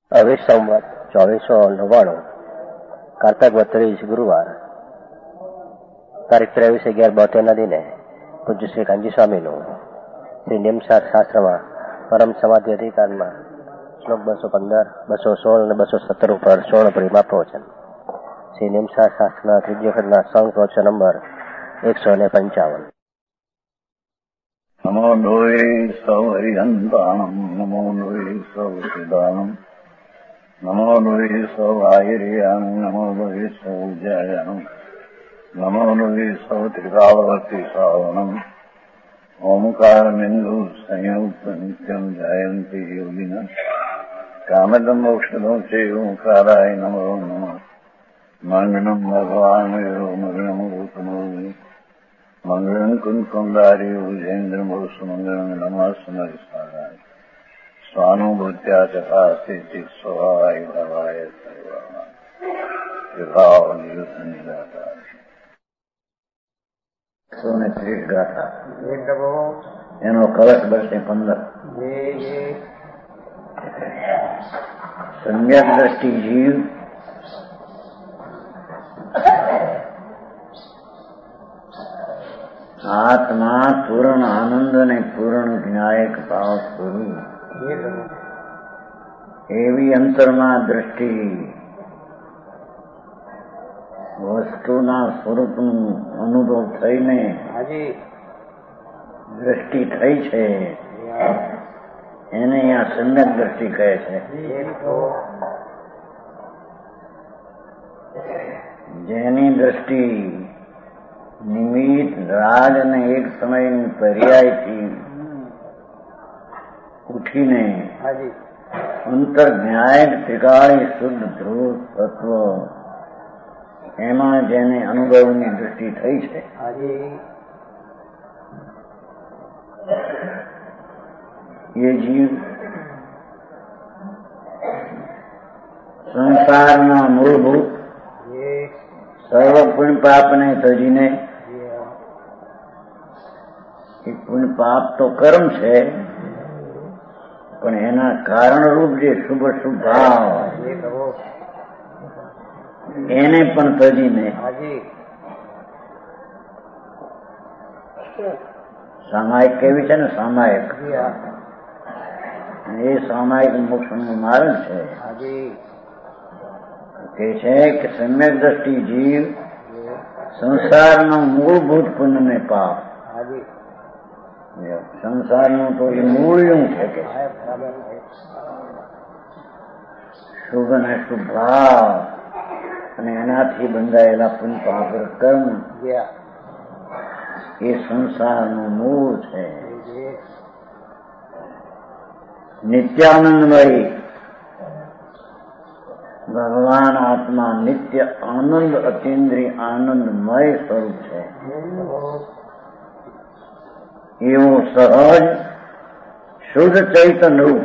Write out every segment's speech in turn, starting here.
હવે સંવત 2499 કારતક 32 ગુરુવાર તારીખ 23/11/72 દિને પૂજ્ય શ્રી કાંજી સ્વામીનું શ્રી નિયમસાર શાસ્ત્રમાં પરમ સમાધિ અધિકારમાં શ્લોક 215, 216 અને 217 ઉપર સ્વર્ણપરિમા પ્રવચન. શ્રી નિયમસાર શાસ્ત્રના ત્રીજો ખંડના સંપ્રવચન નંબર 155. નમો લોહે સૌહરિહંતાણમ નમો લોહે સૌસિદાનમ નમો લોહે સૌઆયર્યામ નમો લોહે સૌજયામ નમો લોહે સૌત્રિકાવતી સાવનમ ઓમકારમિંદુ સંયુક્ત નિત્યમ જયંતિ યોગિના કામદમ મોક્ષદો છે ઓંકારાય નમો નમઃ મંગલમ ભગવાન મંગલમ ગૌતમો મંગલમ કુંકુંદારી ઉજેન્દ્રમો સુમંગલમ નમઃ સ્વાનુભૂત્યા ચકાસ્તિ સ્વાય ભવાય સર્વા 130 ગાથા. એનો કલશ 215. સમ્યક દ્રષ્ટિ જીવ આત્મા પૂર્ણ આનંદ અને પૂર્ણ વિનાયક ભાવ સ્વરૂપ એવી અંતરમાં દ્રષ્ટિ વસ્તુના સ્વરૂપનું અનુભવ થઈને દ્રષ્ટિ થઈ છે એને અહીંયા સમ્યક દ્રષ્ટિ કહે છે. જેની દ્રષ્ટિ નિમિત્ત રાગ અને એક સમયની પર્યાયથી ઉઠીને અંતર્જ્ઞાયક ત્રિકાળી શુદ્ધ ધ્રુવ તત્વ એમાં જેને અનુભવની દૃષ્ટિ થઈ છે એ જીવ સંસારના મૂળભૂત સર્વ પુણ્ય પાપને તજીને, પુણ્ય પાપ તો કર્મ છે પણ એના કારણરૂપ જે શુભ શુભ ભાવ એને પણ તજીને સામાયિક કેવી છે ને, સામાયિક એ સામાયિક મોક્ષનું માર્ગ છે. કે છે કે સમ્યક દ્રષ્ટિ જીવ સંસારનો મૂળભૂત પુણ્ય ને પાપ, સંસારનું તો એ મૂળ્યું છે કે શુભ અને શુભ ભાવ અને એનાથી બંધાયેલા પુણ્ય પાપ કર્મ એ સંસારનું મૂળ છે. નિત્યાનંદમય ભગવાન આત્મા નિત્ય આનંદ અતિન્દ્રિય આનંદમય સ્વરૂપ છે. એવું સહજ શુદ્ધ ચૈતન્ય રૂપ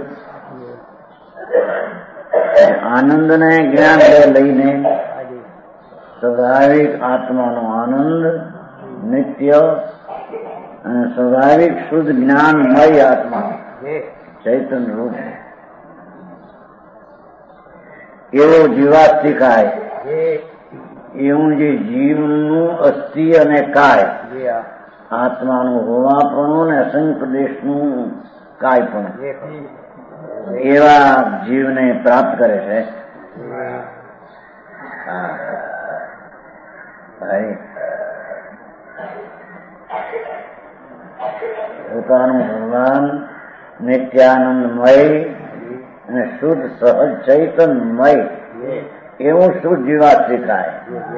આનંદને જ્ઞાન લઈને સ્વાભાવિક આત્માનો આનંદ નિત્ય અને સ્વાભાવિક શુદ્ધ જ્ઞાનમય આત્મા ચૈતન્ય રૂપ એવો જીવાસ્તિકાય એવું જે જીવનું અસ્થિ અને કાય આત્માનું હોવાપણું અને અસંખ્ય દેશનું કાય પણ એવા જીવને પ્રાપ્ત કરે છે. પોતાનું ભગવાન નિત્યાનંદમય અને શુદ્ધ સહજ ચૈતન્યમય એવું શુદ્ધ જીવાસ્તિકાય.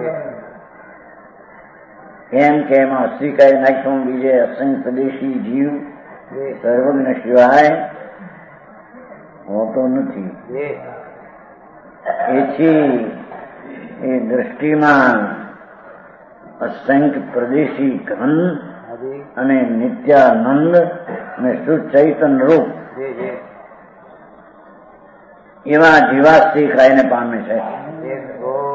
કેમ કે એમાં સ્વીકારી નાખ્યું બીજે અસંખ્ય દેશી જીવ સર્વજ્ઞ સિવાય હોતો નથી. એથી એ દ્રષ્ટિમાં અસંખ્ય પ્રદેશી ઘન અને નિત્યાનંદ અને શુદ્ધ ચૈતન્ય રૂપ એવા જીવાસ્તિકાયને પામે છે.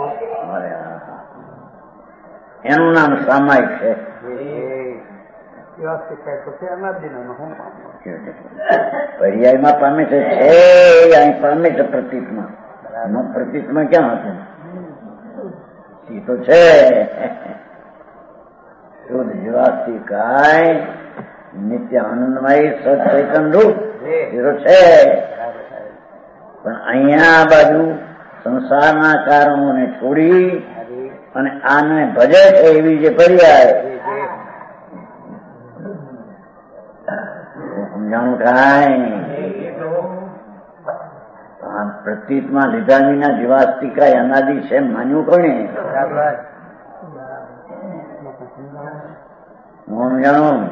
એનું નામ સામાયિક છે. પર્યાયમાં પામે છે અહીં પામે છે પ્રતીતમાં. પ્રતીતમાં ક્યાં હતું? એ તો છે શુદ્ધ જીવાસ્તી કાય નિત્ય આનંદમય સચેતન રૂપ એ તો છે. પણ અહીંયા આ બાજુ સંસારના કારણોને છોડી અને આને ભજે છે એવી જે પર્યાય સમજાણું કાંઈ પ્રતીતમાં લીધા વિના જીવાસ્તી કાંઈ અનાદિ છે માન્યું કોને? સમજાણું?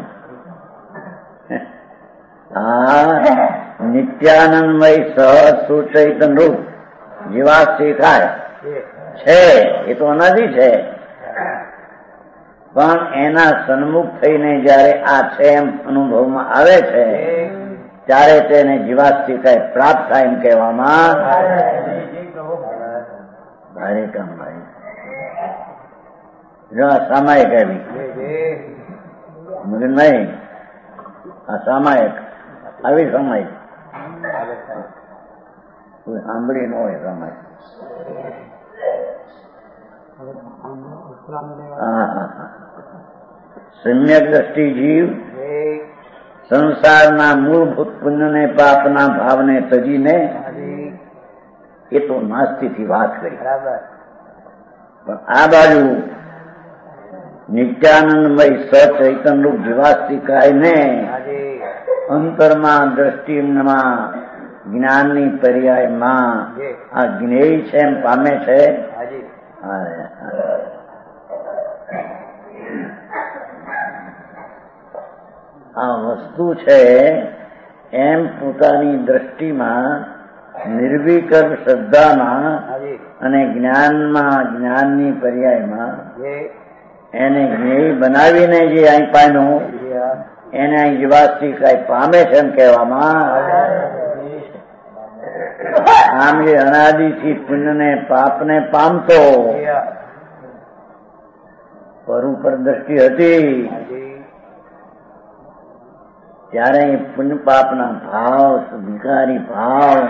નિત્યાનંદમય સહ સુચૈતન રૂપ જીવાસ્તી કાય છે એ તો અનાદિ છે. પણ એના સન્મુખ થઈને જયારે આ છે એમ અનુભવમાં આવે છે ત્યારે તેને જીવાસ્તી કાય પ્રાપ્ત થાય એમ કહેવામાં ભારે કામ ભાઈ. જો આ સામાયિક આવી મગનભાઈ, આ સામાયિક આવી સામાયિક કોઈ સાંભળી ન હોય સામાયિક. સમ્યક દ્રષ્ટિ જીવ સંસારના મૂળભૂત પુણ્યને પાપના ભાવને તજીને એ તો નાસ્તિથી વાત કરી. પણ આ બાજુ નિત્યાનંદમય સચૈતન રૂપ જીવાસ્તિકાયને અંતરમાં દ્રષ્ટિમાં જ્ઞાનની પર્યાયમાં આ જ્ઞેય છે એમ પામે છે. આ વસ્તુ છે એમ પોતાની દ્રષ્ટિમાં નિર્વિકલ્પ શ્રદ્ધામાં અને જ્ઞાનમાં જ્ઞાનની પર્યાયમાં એને જ્ઞેય બનાવીને જે અહીં પામ્યું એને અહીં જીવાસ્તી કાંઈ પામે છે એમ કહેવામાં. આમ જે અનાદિથી પુણ્યને પાપને પામતો પર ઉપર દ્રષ્ટિ હતી ત્યારે પુણ્ય પાપના ભાવ વિકારી ભાવ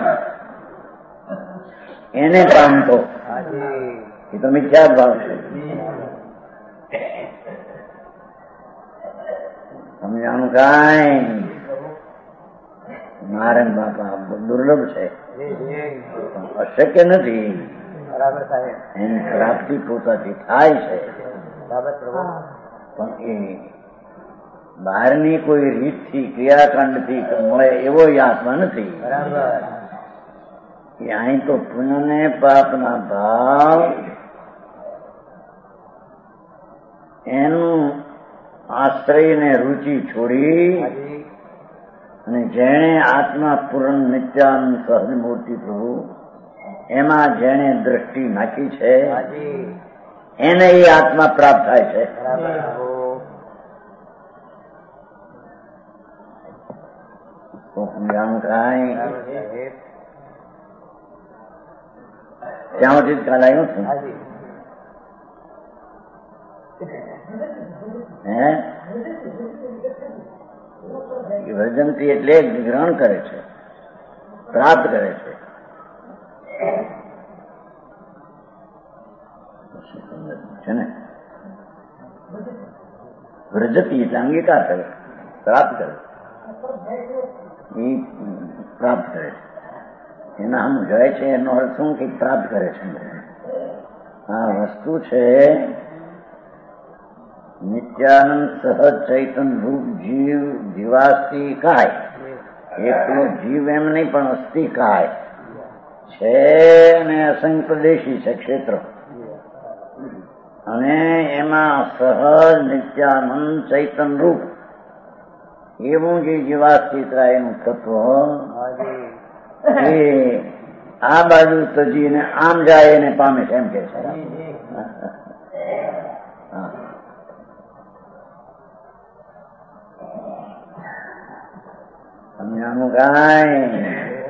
એને પામતો. એ તો મિથ્યા ભાવ છે. સમજાણું કાંઈ? નારાયણ બાપા દુર્લભ છે, અશક્ય નથી. એની પ્રાપ્તિ પોતાથી થાય છે પણ એ બહારની કોઈ રીતથી ક્રિયાકાંડથી મળે એવો આત્મા નથી. એ અહીં તો પુણ્યને પાપના ભાવ એનું આશ્રય ને રુચિ છોડી અને જેણે આત્મા પૂર્ણ નિત્યાનંદ સહજ મૂર્તિ પ્રભુ એમાં જેણે દ્રષ્ટિ નાખી છે એને એ આત્મા પ્રાપ્ત થાય છે. સમજાણું કાંઈ? ત્યાં સુધી કાલ આવ્યું છું વર્જંતી એટલે ગ્રહણ કરે છે, પ્રાપ્ત કરે છે. છે ને વ્રજતી એટલે અંગીકાર કરે, પ્રાપ્ત કરે, એ પ્રાપ્ત કરે છે. એના આમ જાય છે એનો અર્થ શું કે પ્રાપ્ત કરે છે. આ વસ્તુ છે નિત્યાનંદ સહજ ચૈતન રૂપ જીવ જીવાસ્તી કાય. એકલો જીવ એમ નહીં પણ અસ્થિ કાય છે અને અસંગ પ્રદેશી છે ક્ષેત્ર અને એમાં સહજ નિત્યાનંદ ચૈતન રૂપ એવું જે જીવાસ્તી કાય એનું તત્વ એ આ બાજુ તજીને આમ જાય એને પામે છે એમ કે છે. સમજાણું કાંઈ?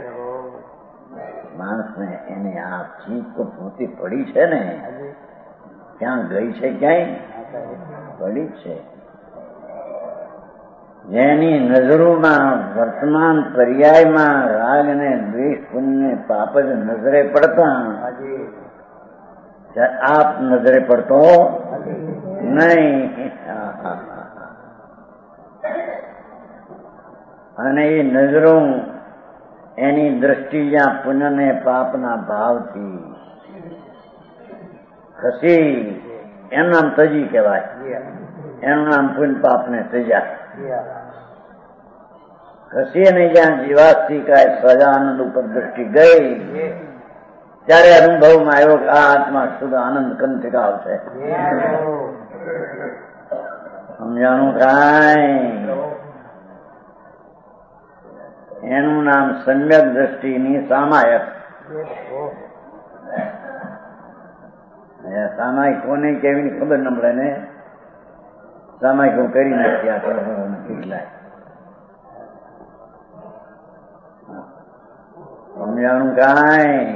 માણસને એને આ ચીજ તો પોતે પડી છે ને, ક્યાં ગઈ છે? ક્યાંય પડી જ છે. જેની નજરોમાં વર્તમાન પર્યાયમાં રાગ ને દ્વેષ પુણ્ય પાપ જ નજરે પડતા, આપ નજરે પડતો નહીં. અને એ નજરો એની દ્રષ્ટિ જ્યાં પુણ્ય ને પાપના ભાવથી ખસી, એનું નામ તજી કહેવાય. એનું નામ પુણ્ય પાપ ને તજા. ખસી અને જ્યાં જીવાસ્તી કાય સજાનંદ ઉપર દ્રષ્ટિ ગઈ, ત્યારે અનુભવમાં આવ્યો કે આ આત્મા શુદ્ધ આનંદ કંઠિકા આવશે. સમજાણું કાંઈ? એનું નામ સમ્યક દ્રષ્ટિની સામાયક. સામાયિક કોને કેવી ખબર ન પડે ને. સામાયિક હું કરી નથી આ કેટલાય. સમજાણું કાંઈ?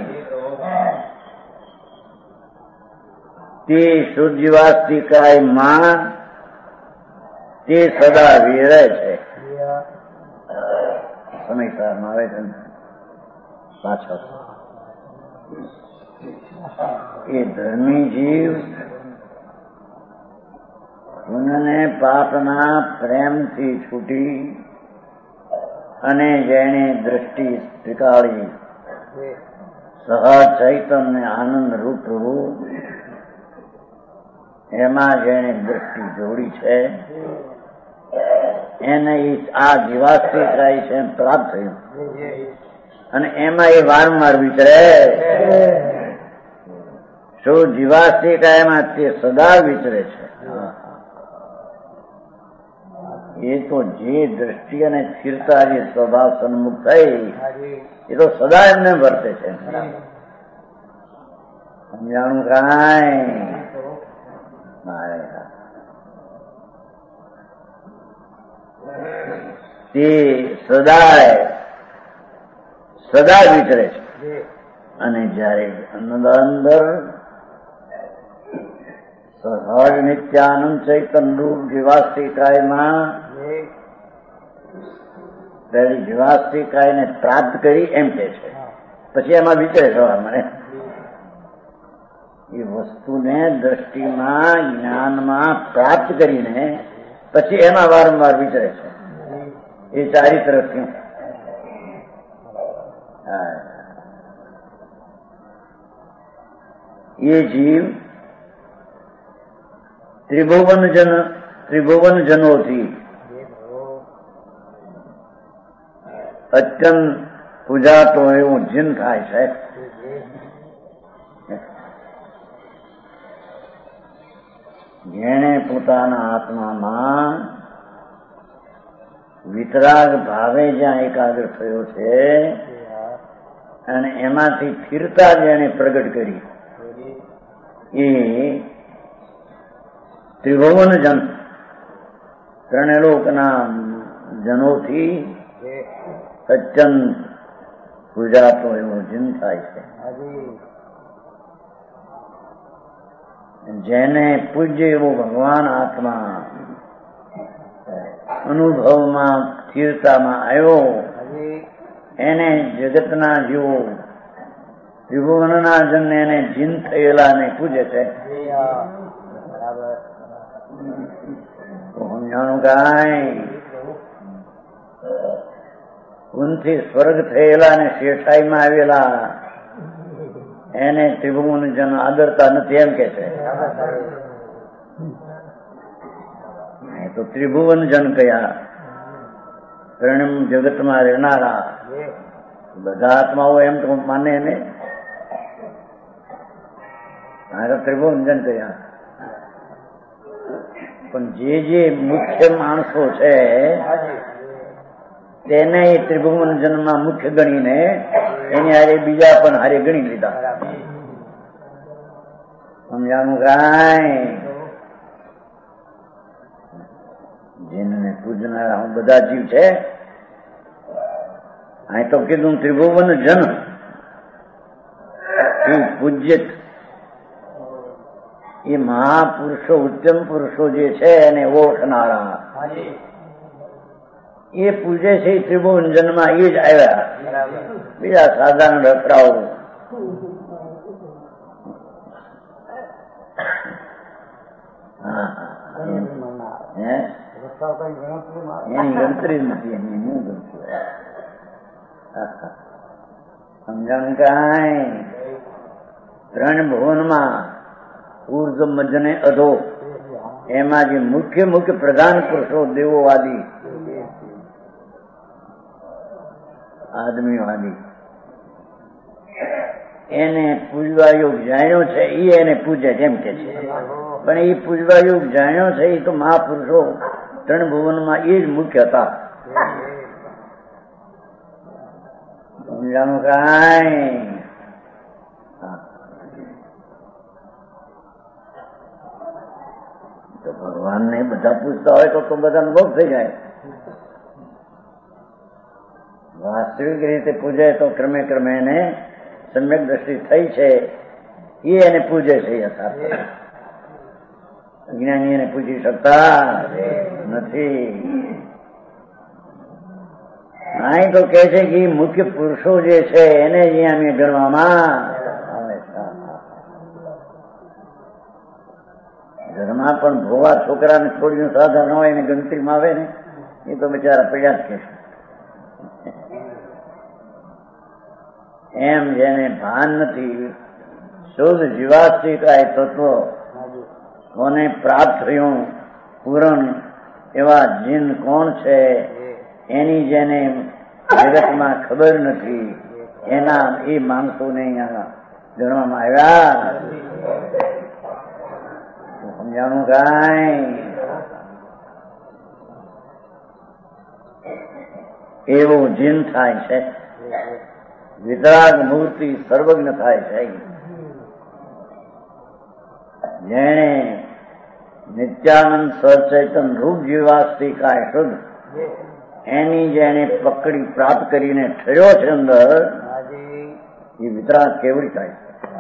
તે શુદ્ધિવાસ્તિકાયમાં તે સદા વિરે છે. સમયસારમાં આવે છે ને પાછળ. એ ધર્મી જીવ પુણ્યને પાપના પ્રેમથી છૂટી અને જેને દ્રષ્ટિ સ્વીકારી સહ ચૈતન્ય આનંદ રૂપ એમાં જેને દ્રષ્ટિ જોડી છે, એને આ જીવાસ્તિકાય છે પ્રાપ્ત થયું. અને એમાં એ વારંવાર વિચરે. શું જીવાસ્તિકાયમાં તે સદા વિચરે છે. એ તો જે દ્રષ્ટિ અને સ્થિરતા જે સ્વભાવ સન્મુખ થઈ, એ તો સદા એમને વર્તે છે. સમજાણું કાંઈ? તે સદા વિચરે છે. અને જયારે અંદર સહજ નિત્યાનંદ ચૈતન્ય રૂપ જીવાસ્તિકાયમાં પહેલી જીવાસ્તિકાયને પ્રાપ્ત કરી એમ કે છે. પછી એમાં વિચરે સવાર મને એ વસ્તુને દ્રષ્ટિમાં જ્ઞાનમાં પ્રાપ્ત કરીને પછી એમાં વારંવાર વિચરે છે. એ ચારિત્ર થયું. એ જીવ ત્રિભુવન જનોથી અત્યંત પૂજાતો એવું જીન થાય છે. જેણે પોતાના આત્મામાં વિતરાગ ભાવે જ્યાં એકાગ્ર થયો છે અને એમાંથી સ્થિરતા જેને પ્રગટ કરી, એ ત્રિભુવન જન ત્રણેલોકના જનોથી અત્યંત પૂજાતો એવો જીન થાય છે. જેને પૂજ્ય એવો ભગવાન આત્મા અનુભવમાં સ્થિરતામાં આવ્યો, એને જગતના જીવો ત્રિભુવનના જન એને જીન થયેલા ને પૂજે છે. સમજાણું કાંઈ? ગુણથી સ્વર્ગ થયેલા ને શેઠાઈમાં આવેલા એને ત્રિભુવન જન આદરતા નથી એમ કે છે. તો ત્રિભુવન જન કયા? ત્રણેય જગતમાં રહેનારા બધા આત્માઓ એમ તો માને ને. ત્રિભુવન જન કયા? પણ જે મુખ્ય માણસો છે તેને ત્રિભુવન જન્મમાં મુખ્ય ગણીને એની હારે બીજા પણ હારે ગણી લીધા. સમજાણું કાંઈ? જેને પૂજનારા બધા જીવ છે. અહીં તો કીધું ત્રિભુવન જન પૂજ્ય એ મહાપુરુષો ઉત્તમ પુરુષો જે છે એને ઓળખનારા. એ પૂજે છે ત્રિભુવનજનમાં એ જ આવ્યા, બીજા સાધારણ રખડાઓ. એની ગણતરી નથી, એની શું ગણતરી? સમજણ કાંઈ? ત્રણ ભુવનમાં ઉર્જ મજને અધો, એમાં જે મુખ્ય મુખ્ય પ્રધાન પુરુષો દેવોવાદી આદમીવાદી એને પૂજવા યોગ જાણ્યો છે, એ એને પૂજે કેમ કે છે. પણ એ પૂજવા યોગ જાણ્યો છે એ તો મહાપુરુષો ત્રણ ભુવનમાં એ જ મુખ્ય હતા. સમજાણું કાંઈ? તો ભગવાનને બધા પૂછતા હોય તો બધાનો ભોગ થઈ જાય. વાસ્તવિક રીતે પૂજે તો ક્રમે ક્રમે એને સમ્યક દ્રષ્ટિ થઈ છે, એ એને પૂજે છે. યથાર્થ અજ્ઞાની એને પૂજી શકતા નથી. અહીં તો કે છે કે મુખ્ય પુરુષો જે છે એને અહીંયા અમે ગણવામાં આવે છે. ઘરમાં પણ ભોવા છોકરાને છોડીને સાધારણ હોય એને ગણતરીમાં આવે ને, એ તો બિચારા પડ્યા જ કે છે. એમ જેને ભાન નથી, શુદ્ધ જીવાત્મિકાય તત્વ કોને પ્રાપ્ત થયું, પૂરણ એવા જીન કોણ છે એની જેને જગતમાં ખબર નથી, એના એ માણસોને અહીંયા ગણવામાં આવ્યા. સમજાણું કાંઈ? એવું જીન થાય છે, વિતરાગ મૂર્તિ સર્વજ્ઞ થાય છે. જેણે નિત્યાનંદ સચેતન રૂપ જીવાસ્તિકાય શુદ્ધ એની જેને પકડી પ્રાપ્ત કરીને ઠર્યો છે અંદર, એ વિતરાગ કેવડી થાય.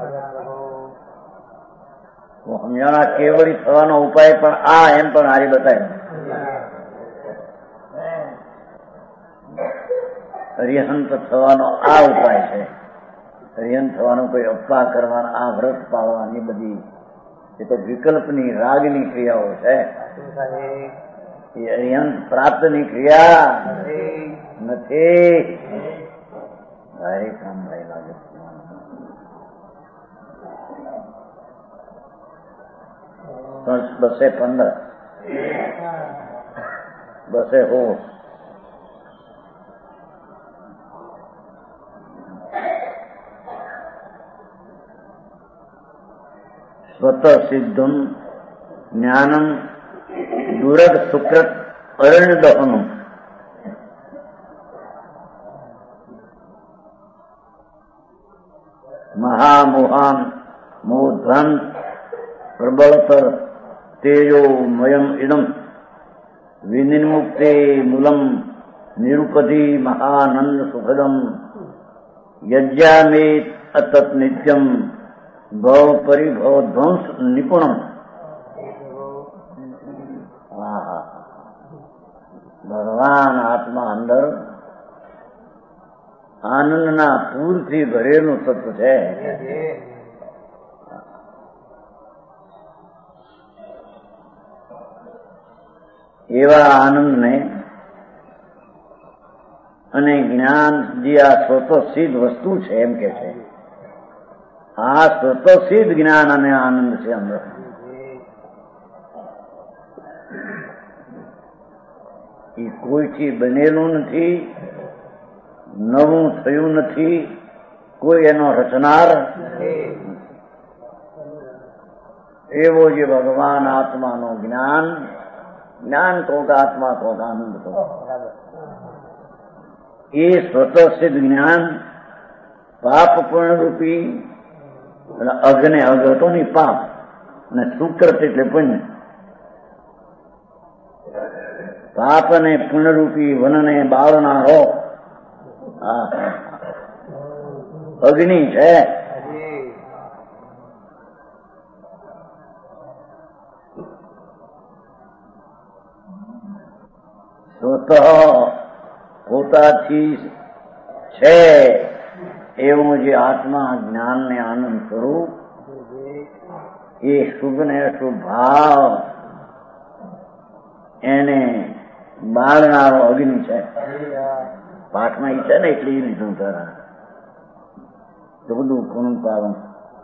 સમજાણા કેવડી થવાનો ઉપાય પણ આ એમ પણ હારી બતાવ્યો. હરિહંત થવાનો આ ઉપાય છે. હરિહંત થવાનો કોઈ અપવાહ કરવાનો, આ વ્રત પાળવાની બધી એ તો વિકલ્પની રાગની ક્રિયાઓ છે. એ હરિહંત પ્રાપ્તની ક્રિયા નથી. કામ ભાઈ લાગે. બસે 15 બસે હો સ્વત સિદ્ધમ જ્ઞાનમ દુરગ સુકૃત અરણ્ય દહનમ. મહામોહાન મોધ્વન પ્રબળતર તેજોમયમ ઇદમ વિનિર્મુક્તે મૂલમ નિરુપધિ મહાનંદ સુખદમ યજ્ઞામેત અતત નિત્યમ ભવ પરિભવ ધ્વંસ નિપુણમ. ભગવાન આત્મા અંદર આનંદના પૂરથી ભરેલું તત્વ છે. એવા આનંદને અને જ્ઞાન જે આ સ્વતઃસિદ્ધ વસ્તુ છે એમ કે છે, આ સ્વતઃસિદ્ધ જ્ઞાન અને આનંદ છે અંદર. એ કોઈથી બનેલું નથી, નવું થયું નથી, કોઈ એનો રચનાર. એવો જે ભગવાન આત્માનો જ્ઞાન, જ્ઞાન કોક આત્મા કોક આનંદ કોક, એ સ્વતઃસિદ્ધ જ્ઞાન પાપ પૂર્ણરૂપી અઘને અઘ હતો ને પાપ, અને સુકૃત એટલે પુણ્ય. પાપ અને પુણ્યરૂપી વનને બાળનારો અગ્નિ છે. સ્વતઃ સાચી છે એવું જે આત્મા જ્ઞાનને આનંદ સ્વરૂપ એ શુભ ને અશુભ ભાવ એને બાળનારો અગ્નિ છે. પાઠમાં ઈ છે ને એટલે એ લીધું તારા તો બધું પૂર્ણ પાવન.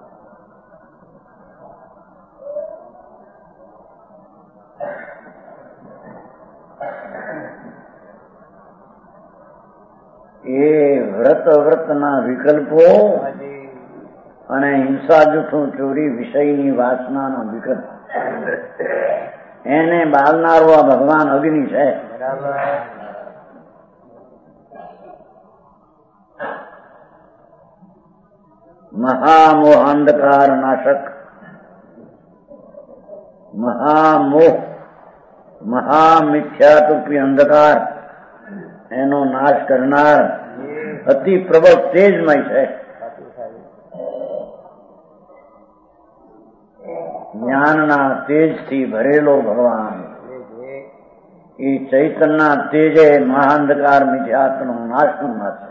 એ વ્રતના વિકલ્પો અને હિંસા જૂઠું ચોરી વિષયની વાસનાનો વિકલ્પ એને બાળનારો આ ભગવાન અગ્નિ છે. મહામોહ અંધકાર નાશક, મહામોહ મહામિથ્યાતુપી અંધકાર એનો નાશ કરનાર અતિ પ્રબળ તેજમય છે. જ્ઞાનના તેજથી ભરેલો ભગવાન એ ચૈતનના તેજે મહાઅંધકાર મિથ્યાત્વનો નાશ કરનાર છે.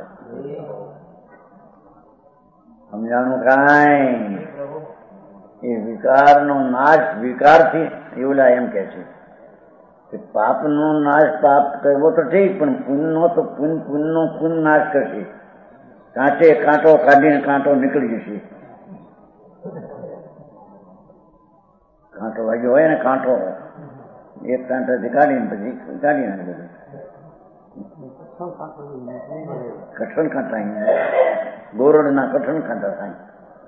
સમજાણું કાંઈ? એ વિકારનો નાશ વિકારથી એવું એમ કે છે કે પાપનો નાશ પાપ કરવો તો ઠીક, પણ પુણ્યનો તો પુણ્યનો પુણ્ય નાશ કરશે. કાંટે કાંટો કાઢીને કાંટો નીકળી જશે. કાંટો વાગ્યો હોય ને, કાંટો એક કાંટાથી કાઢીને પછી કાઢી નાખે. કઠણ કાંટા ગોરડના કઠણ કાંટા થાય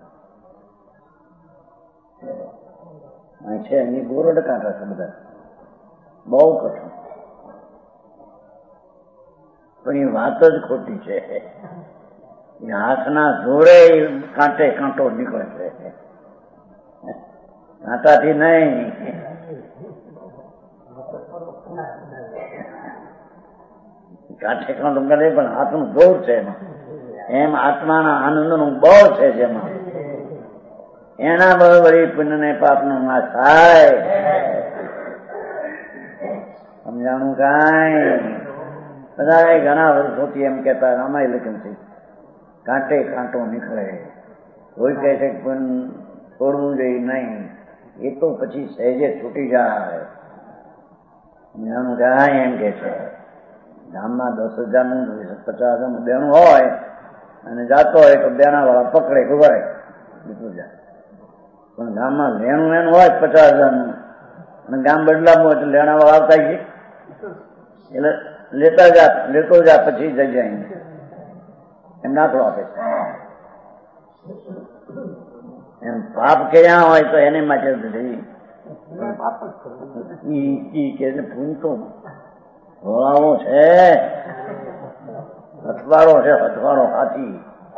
છે. અહીં ગોરડ કાંટા છે બધા, બહુ કઠણ. પણ એ વાત જ ખોટી છે. એ હાથના જોડે કાંટે કાંટો નીકળે છે, કાંટાથી નહીં. કાંઠે કાંટો કરે પણ હાથનું જોર છે એમાં. એમ આત્માના આનંદનું બળ છે જેમાં એના બરોબર પુણ્ય ને પાપનો નાશ થાય. સમજાણું કાંઈ? બધા ઘણા વર્ષોથી એમ કહેતા, આમાં લખન છે કાંટે કાંટો નીકળે. કોઈ કહે છે પણ છોડવું જોઈએ નહીં, એ તો પછી સહેજે છૂટી જાય. સમજાણું કાંઈ? એમ કે છે ગામમાં 10,000 50,000 બેનું હોય અને જાતો હોય તો બેના વાળા પકડે ખબર નીકળી જાય. પણ ગામમાં લેણું હોય 50,000 અને ગામ બદલાવું હોય તો લેણા વાળા આવતા ગઈ એટલે લેતો જા પછી જઈ જાય એમ દાખલો આપે છે. એમ પાપ કર્યા હોય તો એને માટે પૂનતો ભોળાવો છે, હથવારો છે, હથવારો હાથી.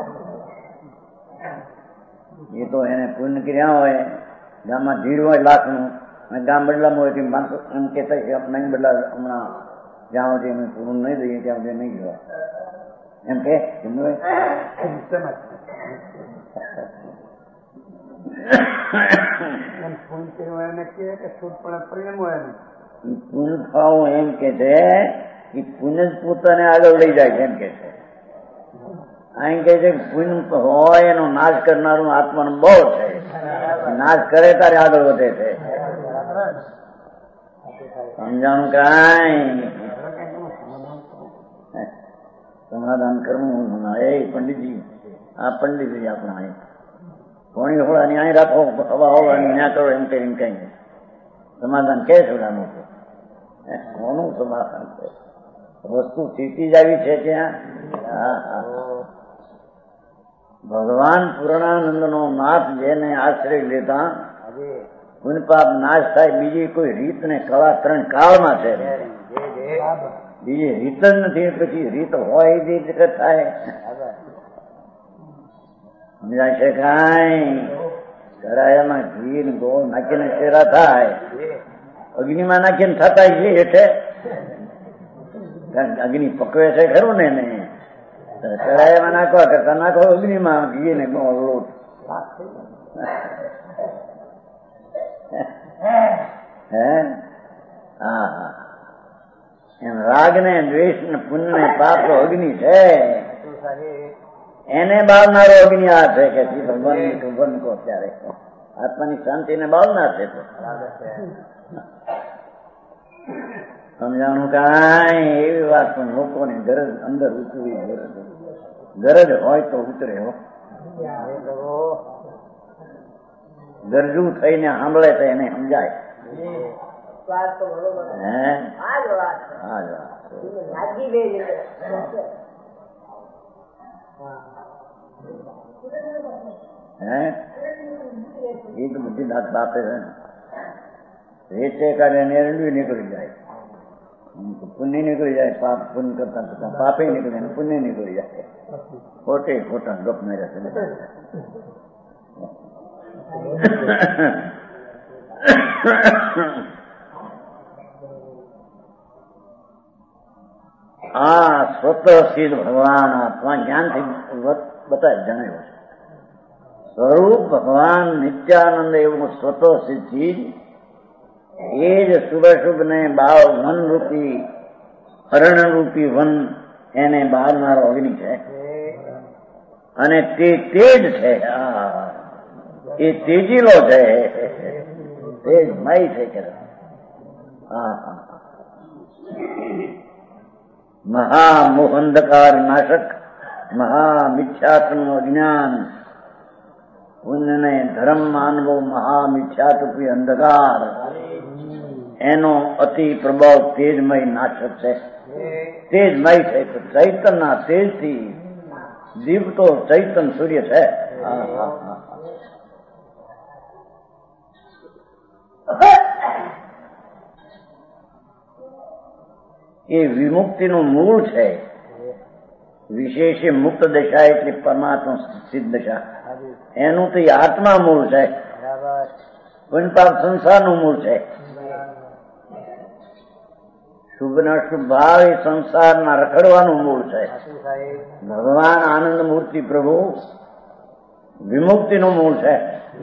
એ તો એને પુણ્ય કર્યા હોય, ગામમાં ધીર હોય લાખનું અને ગામ બદલામાં હોય માણસો એમ કહેતા કે નહીં બદલા, હમણાં જ્યાં સુધી અમે પૂરું નહીં દઈએ ત્યાં સુધી નહીં જવા એમ કે પુણ્ય ખાવું એમ કે છે કે પુણ્ય જ પોતાને આગળ લઈ જાય છે એમ કે છે. અહીં કહે છે કે પુણ્ય હોય એનો નાશ કરનારું આત્માનું બહુ છે. નાશ કરે ત્યારે આગળ વધે છે. સમજાણું કાંઈ? સમાધાન કરવું. એ પંડિતજી, આ પંડિતજી આપણા અહીં કોણી હોળાની અહીં રાખો, હવા હોળાની ત્યાં કરો એમ કરીને કઈ સમાધાન કે છે. કોનું સમાધાન છે? વસ્તુ સ્થિતિ જ આવી છે ત્યાં. ભગવાન પૂર્ણાનંદનો નાથ જેને આશ્રય લેતા પુણ્ય પાપ નાશ થાય. બીજી કોઈ રીત ને કળા 3 કાળમાં છે. બીજી રીત જ નથી. પછી રીત હોય એ રીત થાય. સમજાય છે કાંઈ? કરાયામાં ઘી ને ગોળ નાખીને ચેરા થાય, અગ્નિમાં નાખીને થતા છે એટલે અગ્નિ પકવે છે ખરું ને એને. કડાયામાં નાખવા કરતા નાખો અગ્નિમાં ઘી ને ગોળ લોટ. હે? હા, એમ રાગ ને દ્વેષ ને પુણ્ય ને પાપ અગ્નિ છે, એને બાળનારો અગ્નિ આ છે કે ભગવાન કો ત્યારે આત્માની શાંતિ ને બાળનાર છે. સમજાણું કાંઈ એવી વાત પણ લોકોને ગરજ અંદર ઉતરવી ગરજ હોય તો ઉતરે હો. ગરજુ થઈને સાંભળે તો એને સમજાય. એ તો બધી દાંત આપે છે ને. વેચે કાઢે નેરડું નીકળી જાય, પુણ્ય નીકળી જાય, પાપ પુણ્ય કરતા કરતા પાપે નીકળી જાય, પુણ્ય નીકળી જાય. ખોટે ખોટા ગપ મેળે છે. આ સ્વતઃ સિદ્ધ ભગવાન આત્મા જ્ઞાનથી બતાય જણાવ્યું છે. સ્વરૂપ ભગવાન નિત્યાનંદ એવું સ્વતઃ સિદ્ધ ચીજ, એ જ શુભાશુભ ને વન રૂપી અરણ્ય રૂપી વન એને બાળનારો અગ્નિ છે. અને તે તેજ છે, એ તેજીલો છે, તેજમય છે કે મહામોહ અંધકાર નાશક, મહામિથ્યાત્વનું અજ્ઞાન, પુણ્યને ધર્મ માનવો મહામિથ્યાત્વી અંધકાર, એનો અતિ પ્રભાવ તેજમય નાશક છે. તેજમય છે તો ચૈતનના તેજથી દીપતો ચૈતન સૂર્ય છે. એ વિમુક્તિનું મૂળ છે. વિશેષ મુક્ત દશા એટલે પરમાત્મા સિદ્ધ દશા, એનું તો આત્મા મૂળ છે. પુણ્યપાપ સંસારનું મૂળ છે. શુભ ના શુભ ભાવ એ સંસારના રખડવાનું મૂળ છે. ભગવાન આનંદ મૂર્તિ પ્રભુ વિમુક્તિનું મૂળ છે.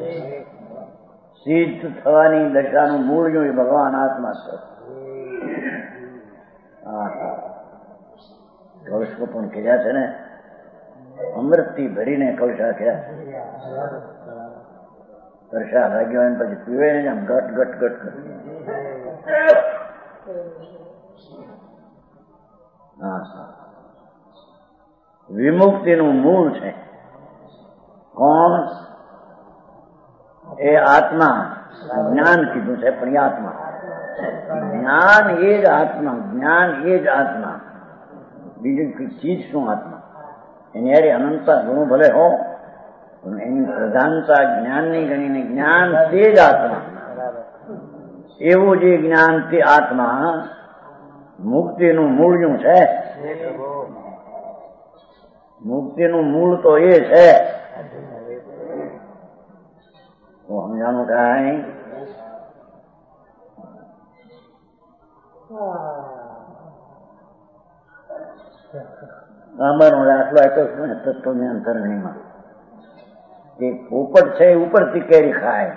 સિદ્ધ થવાની દશાનું મૂળ જો એ ભગવાન આત્મા છે. કળશો પણ કર્યા છે ને, અમૃતથી ભરીને કળશા કર્યા. કળશા ભાગ્યો એને પછી પીવે ને આમ ઘટ ઘટ ઘટ ઘટ. વિમુક્તિનું મૂળ છે કોણ? એ આત્મા. જ્ઞાન કીધું છે પણ એ આત્મા. જ્ઞાન એ જ આત્મા, જ્ઞાન એ જ આત્મા. બીજું ચીજ શું આત્મા? એની યારે અનંતતા ગુણો ભલે હો, પણ એની પ્રધાનતા જ્ઞાનની ગણીને જ્ઞાન તે જ આત્મા. એવું જે જ્ઞાન તે આત્મા મુક્તિનું મૂળનું છે. મુક્તિનું મૂળ તો એ છે. સમજાનું કાંઈ? આંબાનો દાખલો આપ્યો છે ને તત્વજ્ઞાન તરણીમાં. જે પોપટ છે એ ઉપરથી કેરી ખાય,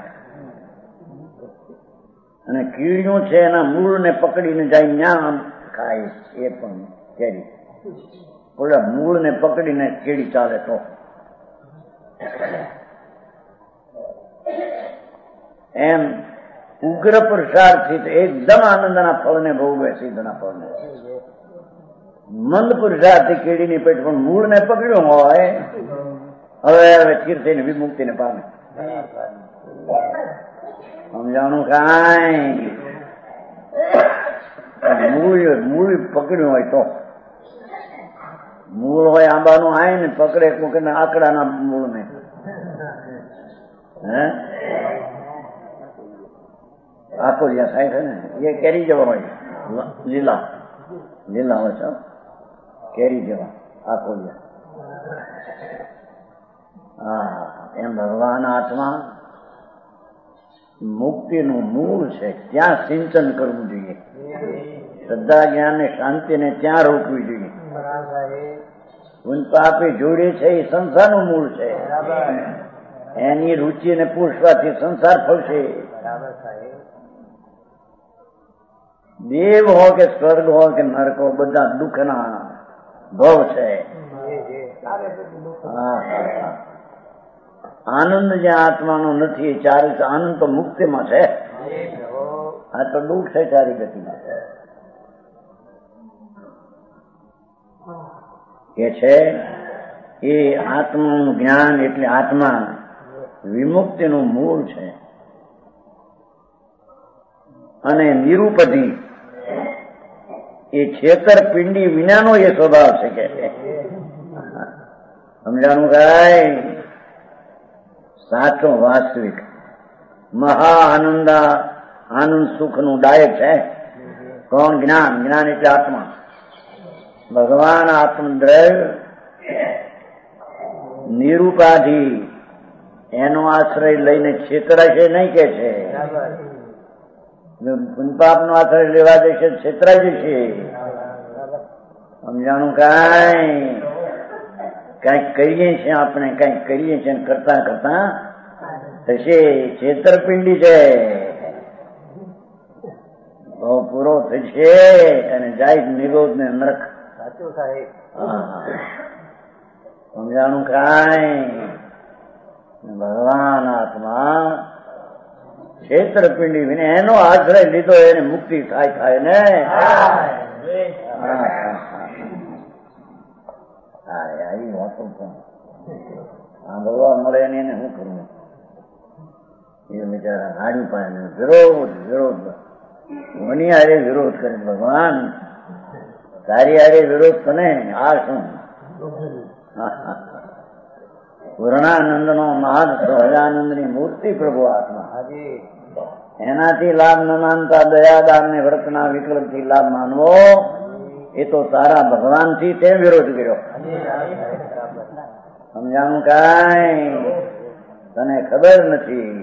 અને કીડીયું છે એના મૂળને પકડીને જાય ન્યા ખાય. એ પણ કેરી ઓલા મૂળને પકડીને કેડી ચાલે તો. એમ ઉગ્ર પુરુષાર્થથી એકદમ આનંદના ફળને ભોગવે, સિદ્ધના ફળને. મંદ પુરુષાર્થથી કેડીની પેટ પણ મૂળને પકડ્યું હોય, હવે કીર્તિની વિમુક્તિને પામે. સમજાણું કાંઈ? મૂળ પકડ્યું હોય તો. મૂળ હોય આંબાનું આય ને પકડે કોક આકડાના મૂળને, હે આખો જ્યાં થાય છે ને એ કેરી જેવા હોય, લીલા લીલા હોય છે, કેરી જેવા આખો જ્યાં. હા, એમ ભગવાન આત્મા મુક્તિનું મૂળ છે. ત્યાં સિંચન કરવું જોઈએ. શ્રદ્ધા જ્ઞાન ને શાંતિ ને ત્યાં રોકવી જોઈએ. પાપી જોડે છે એ સંસારનું મૂળ છે. એની રુચિને પૂછવાથી સંસાર ફળશે. દેવ હો કે સ્વર્ગ હો કે નરક હો, બધા દુઃખના ભવ છે. આનંદ જ્યાં આત્માનો નથી, ચારે આનંદ તો મુક્તિમાં છે. આ તો દુઃખ છે ચારી ગતિમાં કે છે. એ આત્માનું જ્ઞાન એટલે આત્મા વિમુક્તિનું મૂળ છે. અને નિરૂપધિ એ છેતરપિંડી વિનાનો એ સ્વભાવ છે કે સમજાણું કાય. સાચો વાસ્તવિક મહા આનંદ સુખનું દાયક છે કોણ? જ્ઞાન. જ્ઞાન એટલે આત્મા. ભગવાન આત્મદ્રવ્ય નિરૂપાધિ એનો આશ્રય લઈને છેતરાશે નહીં કે છે. પુનપાપ નો આશ્રય લેવા જશે છેતરાઈ જશે. સમજાણું કાંઈ? કઈક કરીએ છીએ આપણે, કઈક કરીએ છીએ કરતા કરતા થશે છેતરપિંડી છે. બહુ પૂરો થશે અને જાય નિરોધ ને નરક. સાચું સાહેબ. સમજાણું કાંઈ? ભગવાન આત્મા છેતરપિંડી વિને એનો આશ્રય લીધો એને મુક્તિ થાય ને. આવી વાતો પણ સાંભળવા મળે ને એને શું કરવું? એ બિચારા હાડી પાડે વિરોધ મની હારે વિરોધ કરે. ભગવાન તારી હારે વિરોધ કરે આ શું? પૂર્ણાનંદ નો મહાન સહજાનંદ ની મૂર્તિ પ્રભુ આત્મા. એનાથી લાભ ન માનતા દયાદાન ને વ્રતના વિકલ્પ થી લાભ માનવો એ તો તારા ભગવાન થી તે વિરોધ કર્યો. સમજાણું કાંઈ? તને ખબર નથી.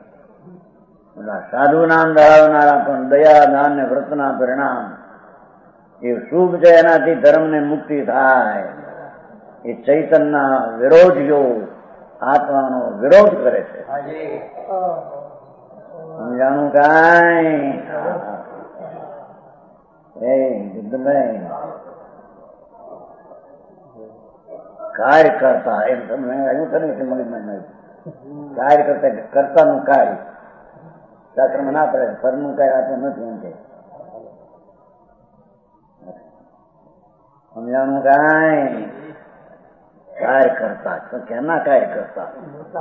સાધુ નામ ધરાવનારા પણ દયાદાન ને વ્રતના પરિણામ એ શુભ છે. એનાથી ધર્મ ને મુક્તિ થાય. એ ચૈતનના વિરોધીઓ આત્માનો વિરોધ કરે છે. સમજાણું કાંઈ? કાર્ય કરતા એમ તમને આવ્યું તને મગજમાં કાર્ય કરતા કર્તાનું કાર્ય શાસ્ત્રમાં ના પડે. ફરનું કાર્ય આતું નથી એમ કે. સમજાણું કાંઈ? કાર્ય કરતા તો કેના કાર્ય કરતા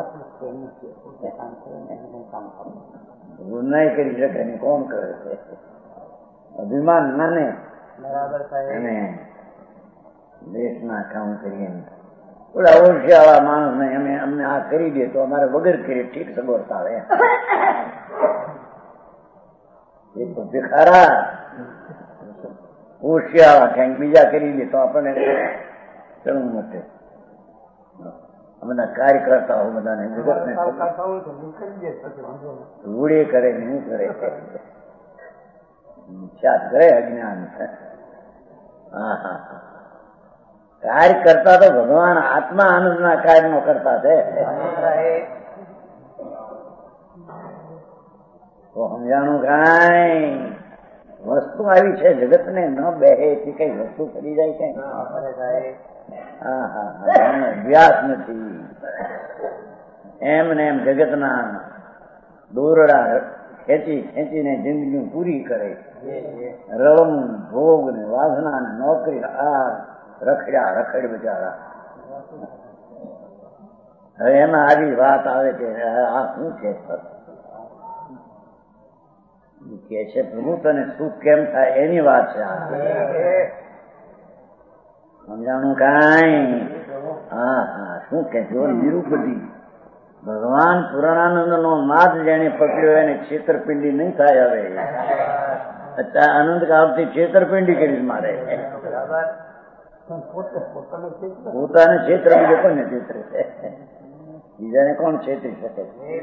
નહીં કરી શકે ને કોણ કરે છે? અભિમાન નાને અને દેશના કામ કરીએ થોડા ઓળખ્યાવાળા માણસ ને અમને આ કરી દે તો અમારે વગર કરીએ ઠીક સગવડતા આવે. એ તો ભિખારા ઓળખ્યાવાળા ક્યાંક બીજા કરી દે તો આપણને ચણવું માટે. બધા કાર્ય કરતા હો બધાને રૂડે કરે નહીં કરે ખ્યાત કરે અજ્ઞાન. કાર્ય કરતા તો ભગવાન આત્મા આનંદના કાર્ય નો કરતા છે. તો સમજાણું કાંઈ? વસ્તુ આવી છે જગત ને ન બેહે એથી કઈ વસ્તુ કરી જાય કઈ વ્યાસ નથી. એમને એમ જગતના દોરડા ખેંચીને જિંદગી પૂરી કરે. રમ ભોગ ને વાસના ને નોકરી આ રખડ બિચારા. હવે એમાં આવી વાત આવે કે આ શું કે છે પ્રભુ તને સુખ કેમ થાય એની વાત છે. સમજાણું કાંઈ? શું કે જો નિરૂપતિ ભગવાન પૂર્ણાનંદ નો નાદ જેને પકડ્યો એને છેતરપિંડી નહીં થાય. હવે અત્યારે આનંદ કાળથી છેતરપિંડી કરી મારે. પોતાને છેતર બીજો કોને છેતરે છે? બીજાને કોણ છેતરી શકે?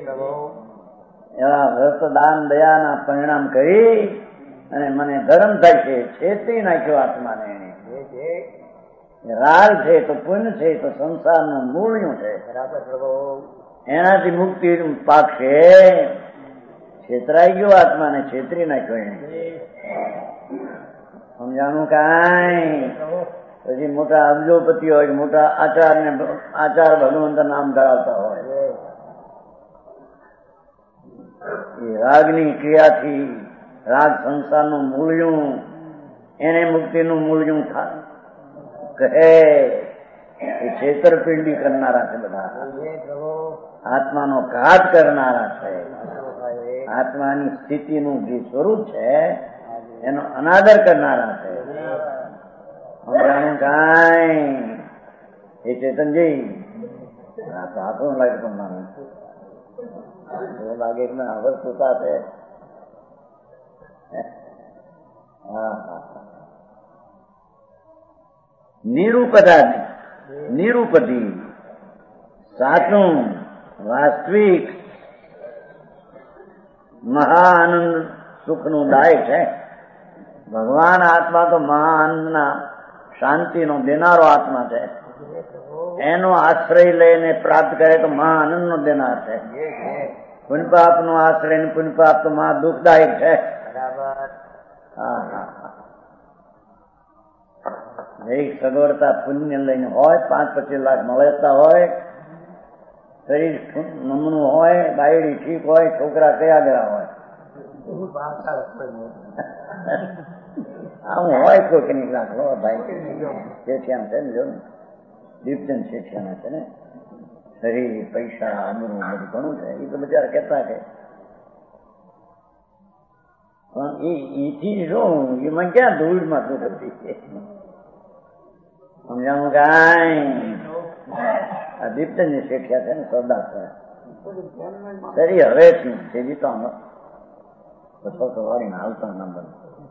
એવા વ્રત દાન દયાના પરિણામ કરી અને મને ધર્મ થાય છે. છેતરી નાખ્યો આત્માને એને. રાગ છે તો પુણ્ય છે તો સંસારનું મૂળ્યું છે. એનાથી મુક્તિ પાકશે. છેતરાઈ ગયો આત્માને છેતરી નાખ્યો એને. સમજાણું કાંઈ? પછી મોટા અબજોપતિ હોય, મોટા આચાર ભગવંત નામ ધરાવતા હોય, એ રાગની ક્રિયાથી રાગ સંસારનું મૂળિયું, એને મુક્તિનું મૂળિયું કહે. એ છેતરપિંડી કરનારા છે બધા, આત્માનો ઘાત કરનારા છે, આત્માની સ્થિતિનું જે સ્વરૂપ છે એનો અનાદર કરનારા છે. સમજાણું કાંઈ? એ ચેતનજી આ તો આપણું લાગે તમને લાગે કે અવસ્થા છે. નિરૂપતિ સાચું વાસ્તવિક મહાઆનંદ સુખનું દાયક છે. ભગવાન આત્મા તો મહાઆનંદના શાંતિનો દેનારો આત્મા છે. એનો આશ્રય લઈને પ્રાપ્ત કરે તો મહાઆનંદનો દેનાર છે. પુણ્યપાપનો આશ્રય ને પુણ્યપાપ તો મહા દુઃખદાયક છે. એક સગવડતા પુણ્ય લઈને હોય, 5-25 લાખ મળતા હોય, શરીર નમણું હોય, બાયડી ઠીક હોય, છોકરા કયા ગયા હોય, આવું હોય કોઈ કઈ રાખલો ભાઈ. શેઠિયાન છે ને, જો ને દીપચંદ શેઠિયાના છે ને, શરીર પૈસા આબરૂ બધું ઘણું છે. એ તો બિચારા કહેતા કે પણ એથી શું, એમાં ક્યાં ધૂળમાં શું કરતી? સમજાવું કાંઈ? આ દીપચંદ શેઠિયા છે ને, સરદાર છે. શરીર હવે છે જીતો તો વાળીને હાલતા ના બને.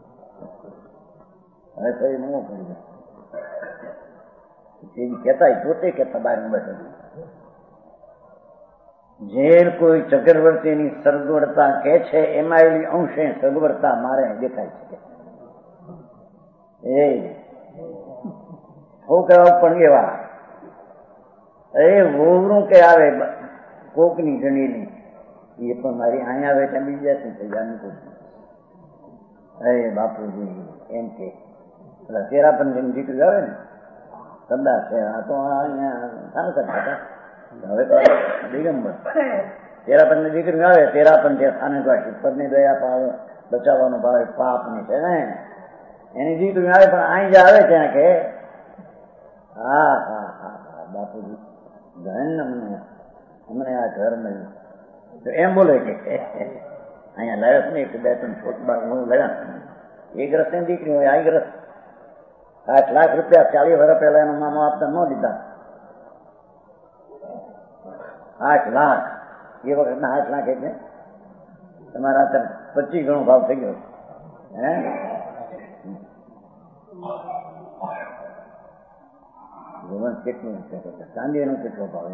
હવે શરીર ન કરી જાય કેતા, પોતે કેતા બહાર બેઠા. જે કોઈ ચક્રવર્તીની સગવડતા કે છે એમાં એવી અંશે સગવડતા મારે દેખાય છે. એ છોકરાઓ પણ એવા, વોવરું કે આવે કોકની જણીની, એ પણ મારી અહીંયા આવે ત્યાં બીજા શું થઈ જાય. અરે બાપુજી એમ કે તેરા પણ દીકરી આવે ને, સરદાર છે, આ તો અહીંયા સારું કરતા. હવે તો દિગંબર તેરા પણ દીકરી આવે, તેરા પણ જે સ્થાનકવાસી પદની દયા પાવે, બચાવવાનો ભાવે પાપની છે ને, એની દીકરી આવે. પણ અહીં જ આવે ત્યાં કે હા હા હા બાપુજી ધન અમને આ ઘર મળ્યું. તો એમ બોલે કે અહીંયા લાયક નહીં, 2-3 છોકરા હું લડ્યા. એક રસ્તે દીકરી હોય, આ રસ 8 લાખ રૂપિયા 40 વર્ષ પહેલા એનો મામા આપતા ન દીધા. 8 લાખ એ વખતના 8 લાખ એટલે તમારા 25 ગણો ભાવ થઈ ગયો. હે ભગવાન કેટલું ચાંદીનો કેટલો ભાવ?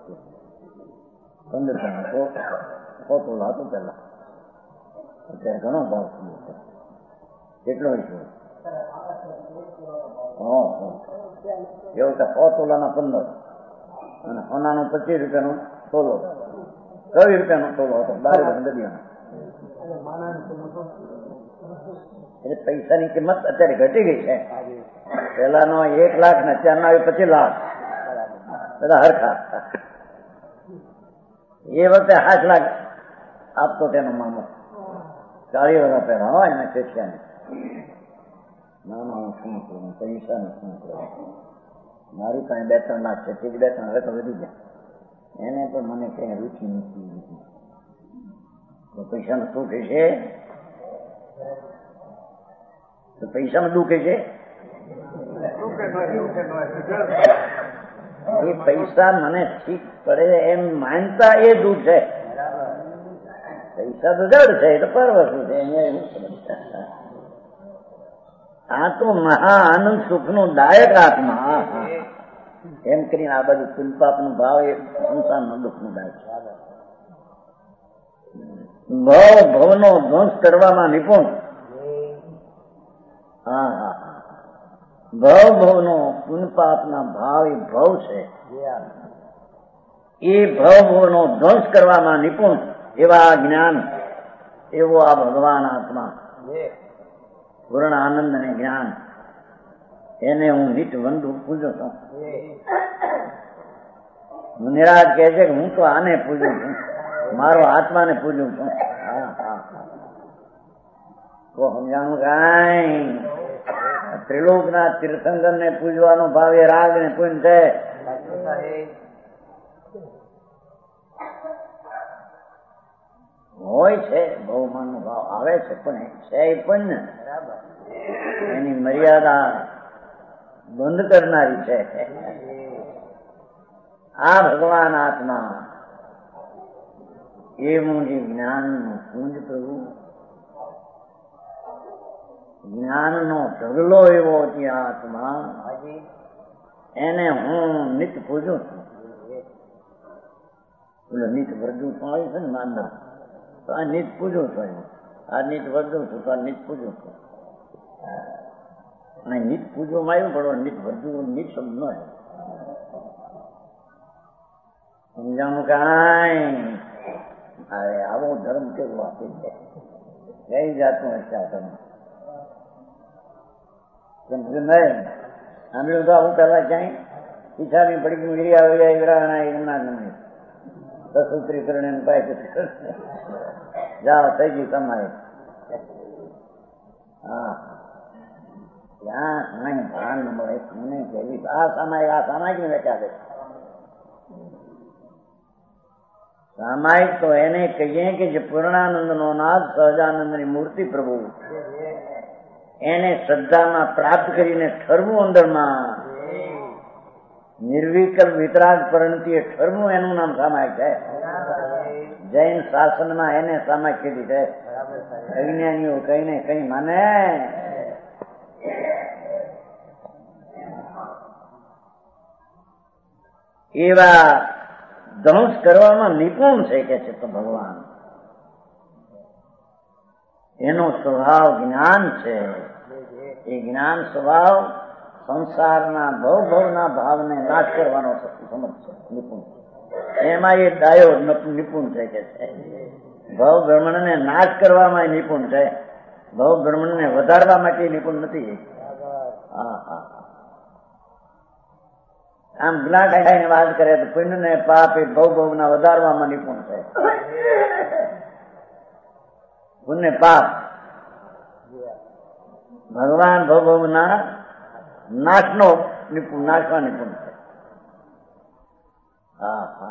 15 તોલા હતું પેલા, અત્યારે ઘણો ભાવ થયો. કેટલો છે? એવું કે 100 તોલાના 15 અને સોનાનો 25 રૂપિયાનો તોલો, 24 રૂપિયાનો તોલો હતો. 12 દરિયાનો. એટલે પૈસાની કિંમત અત્યારે ઘટી ગઈ છે. પેલાનો 1 લાખ ને અત્યારના 25 લાખ બધા હરખા. એ વખતે 8 લાખ આપતો તેનો મામો, 40 વર્ષ પહેલા હોય ને શેઠિયાને. ના ના હું શું કરું, પૈસા ને શું કરું, મારી પાસે 2-3 લાખ છે, 2-3 હવે તો વધી ગયા. એને તો મને કઈ રૂચિ નથી. તો પૈસાનું શું કહે છે? તો પૈસામાં દુઃખ છે. એ પૈસા મને ઠીક પડે એમ માનતા એ દુઃખ છે. પૈસા તો જડ છે, એ તો પરવશું છે. આ તો મહા આનંદ સુખનું દાયક આત્મા. એમ કરીને આ બાજુ પુલપાપનો ભાવ એ સંસારનો દુઃખનું દાયક છે. ભવનો ધ્વંસ કરવામાં નિપુણ. હા હા હા, ભવનો પુનપાપના ભાવ એ ભવ છે. એ ભવનો ધ્વંસ કરવામાં નિપુણ એવા જ્ઞાન, એવો આ ભગવાન આત્મા. પૂર્ણ આનંદ અને જ્ઞાન, એને હું નિત વંદુ પૂજું છું. નિરાજ કહે છે કે હું તો આને પૂજું છું, મારો આત્માને પૂજું છું. તો સમજાણું કાંઈ ત્રિલોકના તીર્થંકર ને પૂજવાનો ભાવ એ રાગ ને પુણ્ય છે. હોય છે બહુમાન નો ભાવ આવે છે, પણ છે પણ એની મર્યાદા બંધ કરનારી છે. આ ભગવાન આત્મા એવું જે જ્ઞાનનું પુંજ પ્રભુ, જ્ઞાનનો ઢગલો એવો છે આત્મા, એને હું નિત પૂજું છું. એટલે નિત વર્જું પણ આવ્યું છે ને માનવ, તો આ નિત પૂજું છું. આ નિત વર્જું છું તો આ નિત પૂજું છું. અને નિત પૂજવામાં આવ્યું પણ નિત વર્જું નિત શબ્દ ન હોય. સમજાણું કાંઈ અરે આવો ધર્મ કેવો આપી છે, કઈ જાતનું હશે આ ધર્મ. સાંભળ્યું તો આવું કરવા ક્યાંય ઈચ્છાની પડી ગઈ સસુત્રીકરણ એમ કહે છે. જાઓ થઈ ગઈ તમારે. હા ત્યાં કઈ ભાન મળે મને કેવી આ સામાયિક ને વેચા દે. સામાયિક તો એને કહીએ કે જે પૂર્ણાનંદ નો નાથ સહજાનંદ ની મૂર્તિ પ્રભુ, એને શ્રદ્ધામાં પ્રાપ્ત કરીને ઠરવું અંદરમાં નિર્વિકલ્પ વિતરાગ પરિણતિ ઠરવું, એનું નામ સામાયિક છે. જૈન શાસનમાં એને સામાયિક કીધી છે. અજ્ઞાનીઓ કઈ ને કઈ માને. એવા ધનુષ કરવામાં નિપુણ છે કે છે તો ભગવાન, એનો સ્વભાવ જ્ઞાન છે. એ જ્ઞાન સ્વભાવ સંસારના ભવના ભાવને નાશ કરવાનો સમર્થ છે, નિપુણ. એમાં એ ડાયો નિપુણ છે કે છે. ભવ બ્રહ્મણને નાશ કરવામાં નિપુણ છે, ભવ બ્રહ્મણને વધારવા માટે નિપુણ નથી. હા હા આમ જ્ઞાન વાત કરે તો પુણ્ય ને પાપ એ ભવ ના વધારવામાં નિપુણ છે. પુણ્ય પાપ ભગવાન ભવ ના નાશનો નાશવા નિપુણ છે. હા હા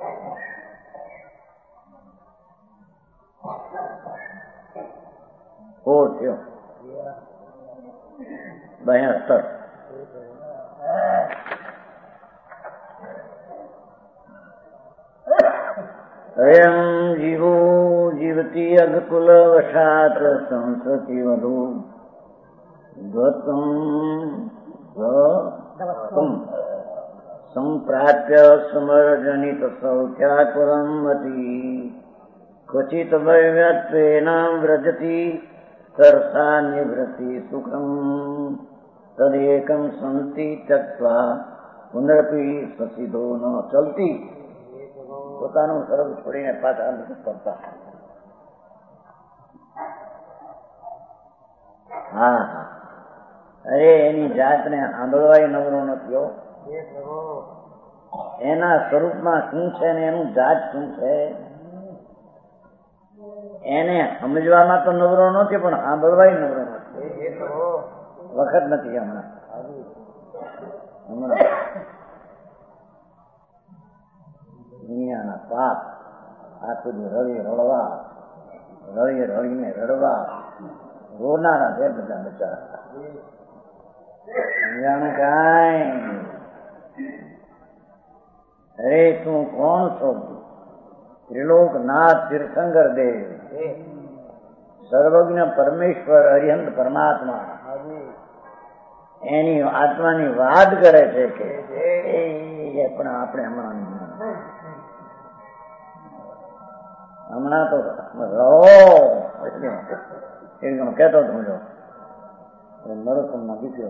થયો 72. અયમ જીવો જીવતી અગકુલ વશાત સંસતિ વધુ સંપ્રાપ્ય સમર્જનિત સૌખ્યાકુલમ મતી ક્વચિત વૈવ્યત્વેના વ્રજતી સરસા નિવૃત્તિ સુખમ તદેકમ સંતિ તત્વા પુનરપી સસિધો ન ચલતી. પોતાનું સરળ છોડીને પાછા નથી કરતા. હા હા અરે એની જાતને આંધળવાય નવરો નથી. એના સ્વરૂપમાં શું છે ને એનું જાત શું છે એને સમજવામાં તો નવરો નથી, પણ સાંભળવાય નવરો નથી. વખત નથી હમણાં. દુનિયાના પાપ આખું રળીને રડવા રોનારા છે બધા બચારા. જાણે કાંઈ અરે તું કોણ છો? ત્રિલોકનાથ તીર્થંકર દેવ, સર્વજ્ઞ પરમેશ્વર હરિહંત પરમાત્મા એની આત્માની વાત કરે છે કે પણ આપણે હમણાં તો રહો કેતો હતો જો નરોત્તમના દીકરો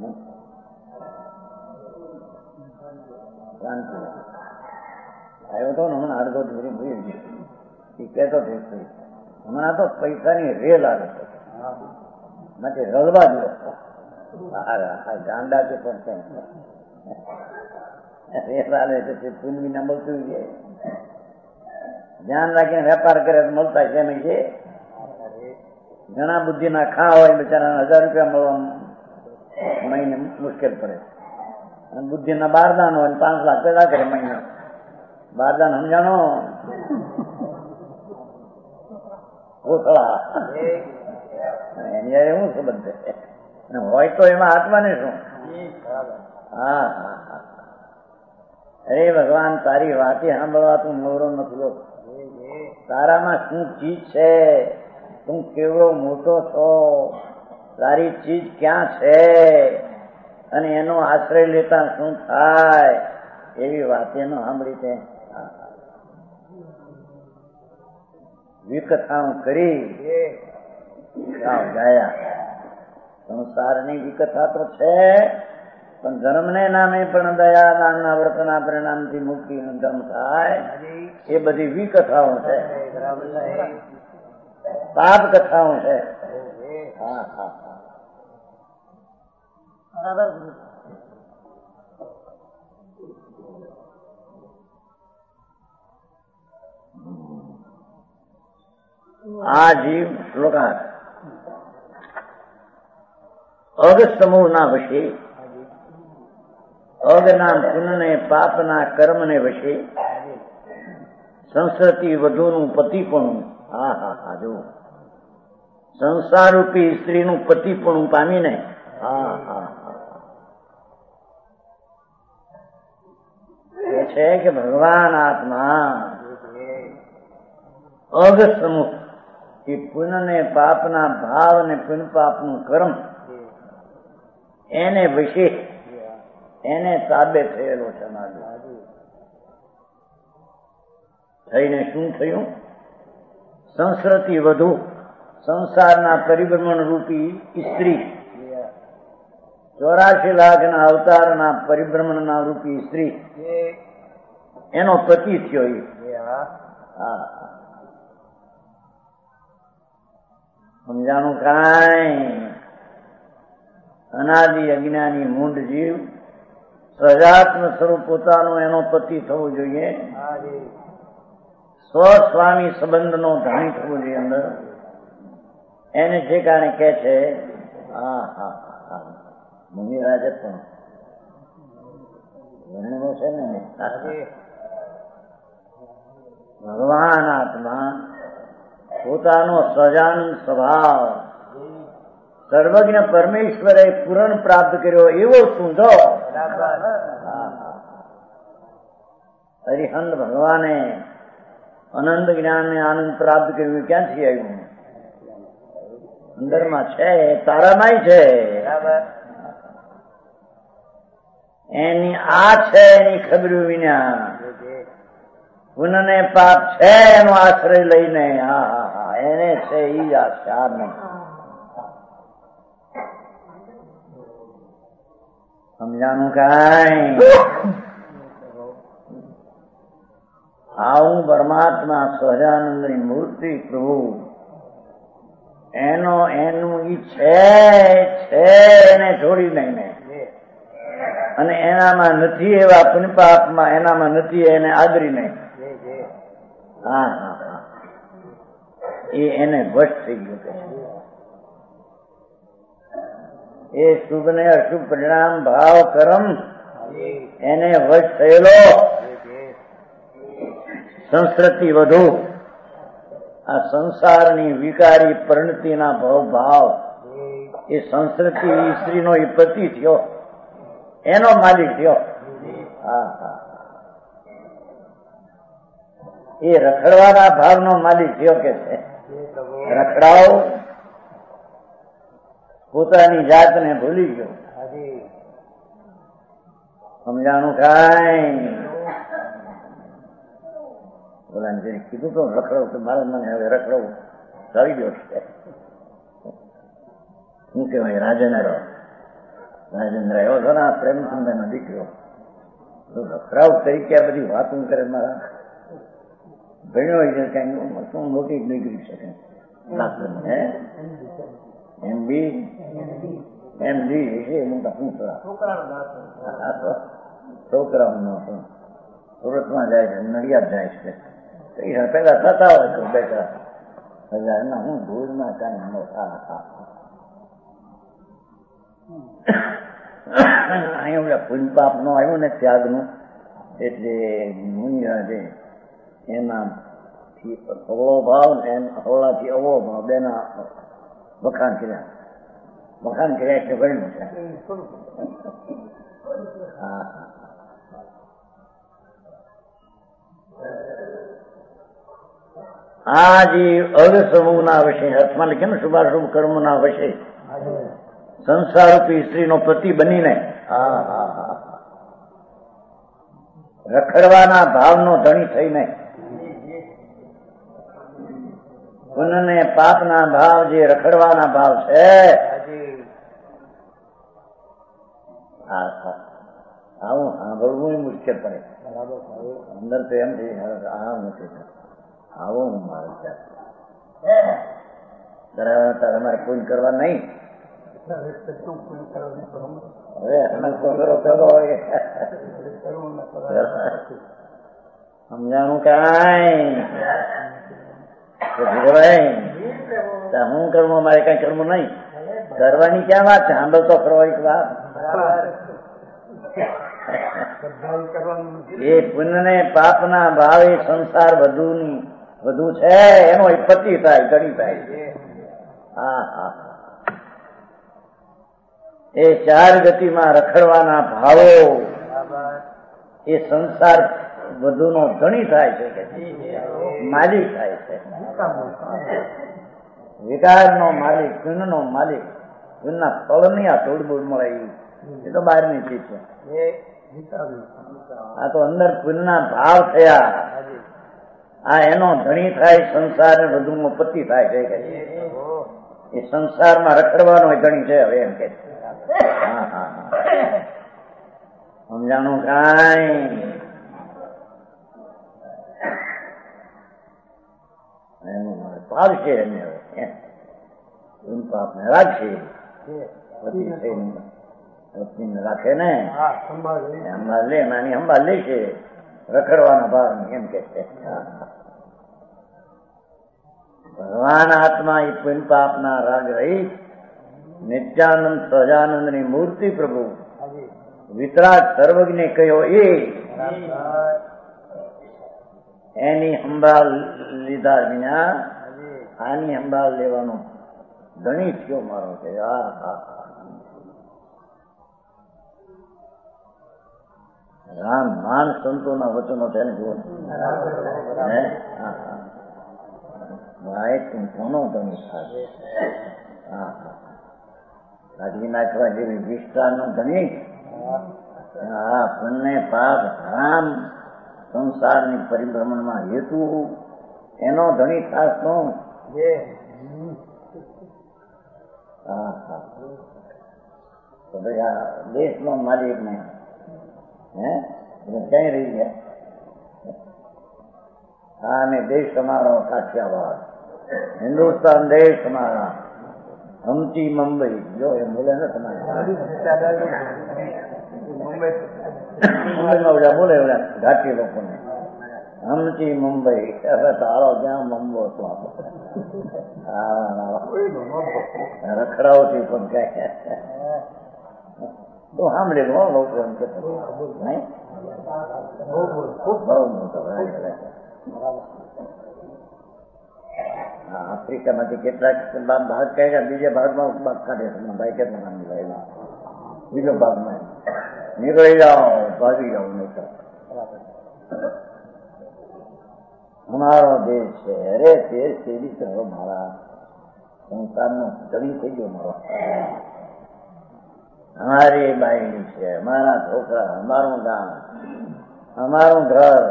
શાંતિ આવ્યો હતો ને હમણાં અડધો એ કેતો હતો હમણાં તો પૈસાની રેલ આવે છે. માટે રળવા દો. ગાંડા કે પણ પૂનવી ના મળતું છે. ધ્યાન રાખીને વેપાર કરે મળતા છે એમ છે. ઘણા બુદ્ધિ ના ખા હોય બિચારા 1000 રૂપિયા મળવા મહિને મુશ્કેલ પડે. અને બુદ્ધિ ના બારદાન હોય 5 લાખ પેદા કરે મહિને. બારદાન સમજાણો કોથળા એની શું સંબંધ છે? હોય તો એમાં આત્માને શું? હા હા હા. અરે ભગવાન તારી વાતે સાંભળવા તું નવરો નથી. તારામાં શું ચીજ છે? તું કેવડો મોટો છો? તારી ચીજ ક્યાં છે? અને એનો આશ્રય લેતા શું થાય? એવી વાતે નો સાંભળી છે. વિકથાઓ કરી ગયા. સંસારની વિકથા તો છે, પણ ધર્મને નામે પણ દયા દાનના વ્રતના પરિણામથી મુક્તિનો ધર્મ થાય એ બધી વિકથાઓ છે, પાપ કથાઓ છે. હા હા આ જીવ શ્લોકા અગ સમૂહના વશે, અગના પુણ્યને પાપના કર્મને વશે, સંસ્કૃતિ વધુનું પતિપણું. હા હા હા જો સંસારરૂપી સ્ત્રીનું પતિપણું પામીને. હા હા એ છે કે ભગવાન આત્મા અગ સમૂહ એ પુણ્ય ને પાપના ભાવ અને પુણ્ય પાપનું કર્મ એને વિશે એને તાબે થયેલો છે. થઈને શું થયું? સંસ્કૃતિ વધુ, સંસારના પરિભ્રમણ રૂપી સ્ત્રી, 84 લાખના અવતારના પરિભ્રમણના રૂપી સ્ત્રી એનો પતિ થયો. હા સમજાણું? કાંઈ અનાદિ અજ્ઞાની મૂંઢ જીવ સજાત્મ સ્વરૂપ પોતાનો એનો પતિ થવો જોઈએ, સ્વસ્વામી સંબંધનો ધણી થવો જોઈએ અંદર. એને જે કારણે કે છે હા હા હા મુનિરાજ પણ વર્ણનો છે ને ભગવાન આત્મા પોતાનો સજાનંદ સ્વભાવ સર્વજ્ઞ પરમેશ્વરે પૂરણ પ્રાપ્ત કર્યો એવો સૂંધો હરિહંદ ભગવાને અનંત જ્ઞાનને આનંદ પ્રાપ્ત કર્યું. ક્યાંથી આવ્યું? અંદરમાં છે, તારામાંય છે. એની આ છે એની ખબર વિના પુણ્ય ને પાપ છે એનો આશ્રય લઈને. હા હા હા એને છે ઈ આ નહીં. સમજાણું? કાંઈ આવું પરમાત્મા સહજાનંદની મૂર્તિ પ્રભુ એનું ઈ છે એને છોડી નહીં, અને એનામાં નથી એવા પુણ્યપાપમાં એનામાં નથી એને આદરી નહીં. હા હા હા એ એને વશ થઈ ગયું છે. એ શુભ ને અશુભ પરિણામ ભાવ કર્મ એને વશ થયેલો. સંસ્કૃતિ વધુ આ સંસારની વિકારી પરિણતિના ભાવ એ સંસ્કૃતિ સ્ત્રીનો એ પતિ થયો, એનો માલિક થયો. હા હા એ રખડવાના ભાવનો માલિક થયો કે છે રખડાવ પોતાની જાતને ભૂલી ગયો. સમજાણું? કાંઈ બોલાને જઈને કીધું તો રખડવું તો મારે મને હવે રખડવું કરી ગયો છે. શું કહેવાય? રાજેન્દ્ર એવો છો ને પ્રેમચંદ્ર નો દીકરો રખડાવ તરીકે આ બધી વાતો કરે. મારા ભણ્યો હોય છે કઈ શું મોટી ડિગ્રી છે MD એ મોટા છોકરાઓનો સુરતમાં જાય છે, નડિયાદ જાય છે, પેલા થતા હોય તો બેટા એના હું ભૂલમાં કાંઈ અહીંયા ઓલા પુલપાપ નો આવ્યો ને ત્યાગનું, એટલે મુનિરાજે એનાથી અવળો ભાવ ને અવળાથી અવળો ભાવ બેના વખાણ કર્યા એટલે ગણ્યું છે. હા આ જે અર્ધસમૂહના વિશે હાથમાં લખે ને શુભાશુભ કર્મના વિશે સંસારરૂપી સ્ત્રીનો પતિ બનીને રખડવાના ભાવનો ધણી થઈને પુણ્યને પાપના ભાવ જે રખડવાના ભાવ છે, આવું સાંભળવું મુશ્કેલ પડે. અંદર તો એમ થઈ આવો હું મારું તમારે પૂન કરવા નહીં. હવે સમજાણું કાંઈ હું કરવું, મારે કઈ કરવું નહીં. કરવાની ક્યાં વાત છે, સાંભળતો ખરો એક વાત. એ પુણ્યને પાપના ભાવે સંસાર વધુ છે, એનો પતિ થાય, ગણી થાય. એ ચાર ગતિમાં રખડવાના ભાવો એ સંસાર વધુનો ધણી થાય છે, કે માલિક થાય છે, વિકારનો માલિક, પુણ્યનો માલિક. પુણ્યના ફળ નહીં આ તોડબોડ મળે એ તો બહારની ચીજ છે. આ તો અંદર પુણ્યના ભાવ થયા, આ એનો ધણી થાય, સંસાર વધુનો પતિ થાય છે, કે એ સંસારમાં રખડવાનો ધણી છે. હવે એમ કે સમજાણું કાંઈ પાડશે એને, હવે પાપને રાખશે, પત્નીને રાખે ને સંભાળ લે, નાની સંભાળ લે છે, રખડવાના ભાવ એમ કે છે. ભગવાન આત્મા એ પુણ્ય પાપના રાગ રહી નિત્યાનંદ સહજાનંદની મૂર્તિ પ્રભુ વિતરાગ સર્વજ્ઞે કહ્યો એની સંભાળ લીધા વિના આની સંભાળ લેવાનો ધણી થયો મારો છે. રામ માન સંતોના વચનો છે ને, જુઓ ભાઈ તું કોનો ધણી થાય, કાઢી નાખવા જેવી વિસ્તારનો ધણી. પુણ્ય પાપ રામ સંસારની પરિભ્રમણમાં હેતુ એનો ધણી ખાસ નો. તો ભાઈ આ દેશનો માલિક ને ક્યાંય રહી ગયા. હા, ને દેશ અમારો કાઠિયાવાડ, હિન્દુસ્તાન દેશ અમારા, હમતી મુંબઈ. જો એ બોલે ને તમારે મુંબઈમાં બધા બોલે ઓલા ઘાટી લોકોને હમતી મુંબઈ. હવે તારો ક્યાં મુંબો હતો રખડાવતી પણ કઈ તો સાંભળે લોકો એમ કે નહીં. આફ્રિકામાંથી કેટલાક ભાગ કાઢ્યા, બીજા ભાગમાં ભાગ કાઢે ભાઈ કેટલા નામ લાવ્યા, બીજો ભાગમાં નીકળી જાઓ, ભાગી જાઓ. નહીં તો અમારો દેશ છે, અરે દેશ કેવી કરો મારા સંસારનો ધણી થઈ ગયો મારો. અમારી બાઈ છે, અમારા છોકરા, અમારું ગામ, અમારું ઘર.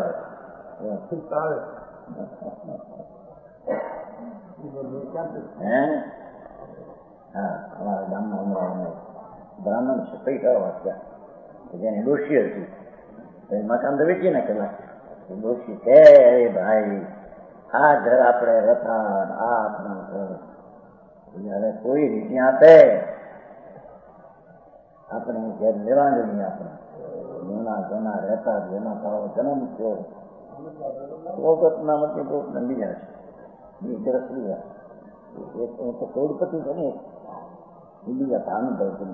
હા, અમારા ગામમાં હમણાં બ્રાહ્મણ છે, પૈસા વાંચ્યા, જેની ડોશી હતી, મકાન તો વેચી નાખેલા. ડોશી છે, અરે ભાઈ આ ઘર આપણે રથાણ, આ આપણા ઘર, જયારે કોઈ રીતે આપે આપણે ઘેર લેવાની આપણે જૂના જૂના રહેતા જેના તારો જન્મ થયો વખતના મતે કોઈકને બીજા છે સરસ બીજા તો કરોડપતિ છે ને બીજા ધાન કરતું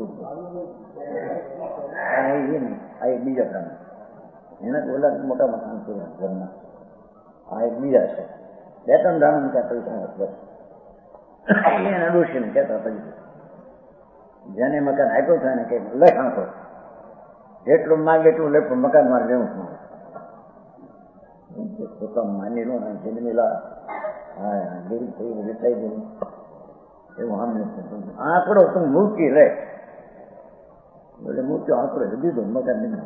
આ એક બીજા પ્રાણ એના ઓલા મોટા મકાન છે ઘરના આ એક બીજા છે બે ત્રણ ધાન ત્યાં પૈસા બસ એને ડોશીને કહેતા પછી જેને મકાન આપ્યું થાય ને કે લખાણ કરો જેટલું માગે એટલું લે પણ મકાન મારે લેવું છું માની લો ને જન્મેલા હા ગરીબ થઈ વેચાઈ ગયું એવું આમ આંકડો તું મૂકી રે એટલે મૂક્યો આંકડો દીધો મકાન નહીં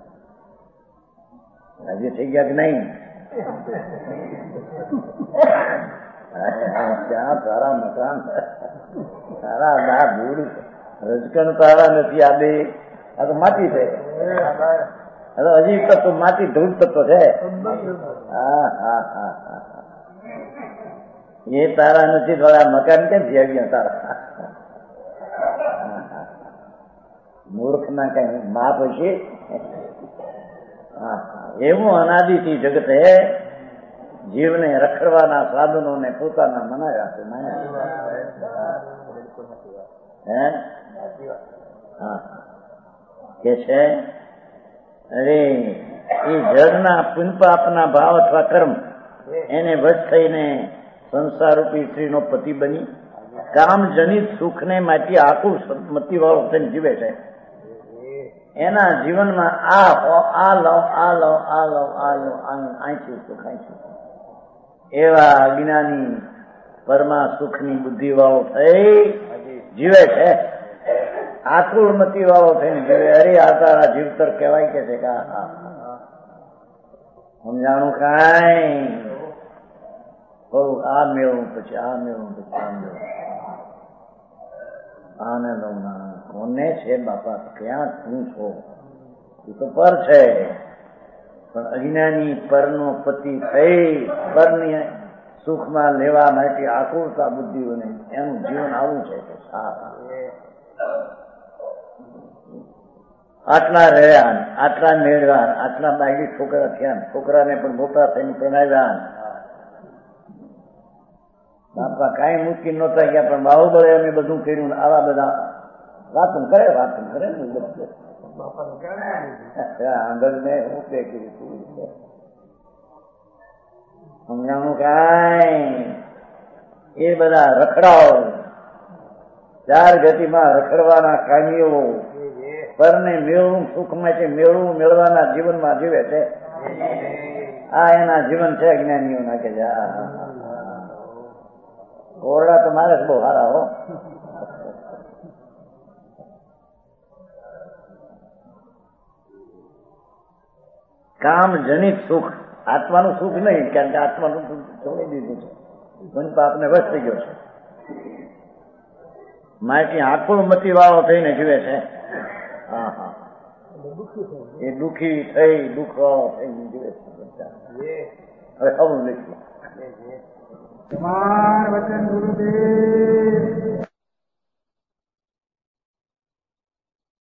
રાજી થઈ ગયા કે નહીં ત્યાં તારા મકાન તારા ના ભૂડ રજકણ તારા નથી આ બે આ તો માટી છે હજી તત્વ માટી ધૂળ તત્વ છે હા હા હા હા એ તારા નથી થોડા મકાન કેમ છે ગયા તારા મૂર્ખ ના કઈ માપ હશે એવું અનાદિથી જગતે જીવને રખડવાના સાધનોને પોતાના મનાવ્યા છે કે છે અરે એ જળના પુનપાપના ભાવ અથવા કર્મ એને વશ થઈને સંસારરૂપી સ્ત્રીનો પતિ બની કામજનિત સુખને માટે આકુળ મતી વાળો થઈને જીવે છે. એના જીવનમાં આ લો આ લો આ લો આ લો આંચું સુખ આંચું એવા અજ્ઞાની પરમા સુખની બુદ્ધિ વાળો થઈ જીવે છે. આકુળ મતી વાળો થઈને જીવે. અરે આ તારા જીવતર કહેવાય કે છે કે સમજાણું કાંઈ બહુ આ મેળવું પછી આ મેળવું પછી આ મેળવું આને લઉં કોને છે બાપા ક્યાં શું છો એ તો પર છે પણ અજ્ઞાની પરનો પતિ થઈ પરની સુખમાં લેવા માટે આકુળતા બુદ્ધિઓને એનું જીવન આવું છે કે આટલા રહ્યા આટલા મેળવ્યા આટલા બાકી છોકરા થયા છોકરાને પણ મોટા થઈને પ્રણાવ્યા બાપા કઈ મૂકી નહોતા ગયા પણ બાહુબળે અમે બધું કર્યું આવા બધા વાતું કરે આંગળ ને હું તે કર્યું સમજાણું કાંઈ એ બધા રખડાઓ ચાર ગતિમાં રખડવાના કામીઓ પરને મેળવું સુખમાં છે મેળવું મેળવાના જીવનમાં જીવે છે. આ એના જીવન છે અજ્ઞાનીઓ ના કે ઓરડા તો મારે બહુ સારા હો. કામ જનિત સુખ આત્માનું સુખ નહીં કારણ કે આત્માનું સુખ છોડી દીધું છે પણ પાપને વશ થઈ ગયો છે. માહિતી આકુળ મતી વાળો થઈને જીવે છે. હા હા એ દુઃખી થઈ દુઃખ વાળો થઈને જીવે છે. હવે આવું લખ્યું તમાર વચન ગુરુદેવ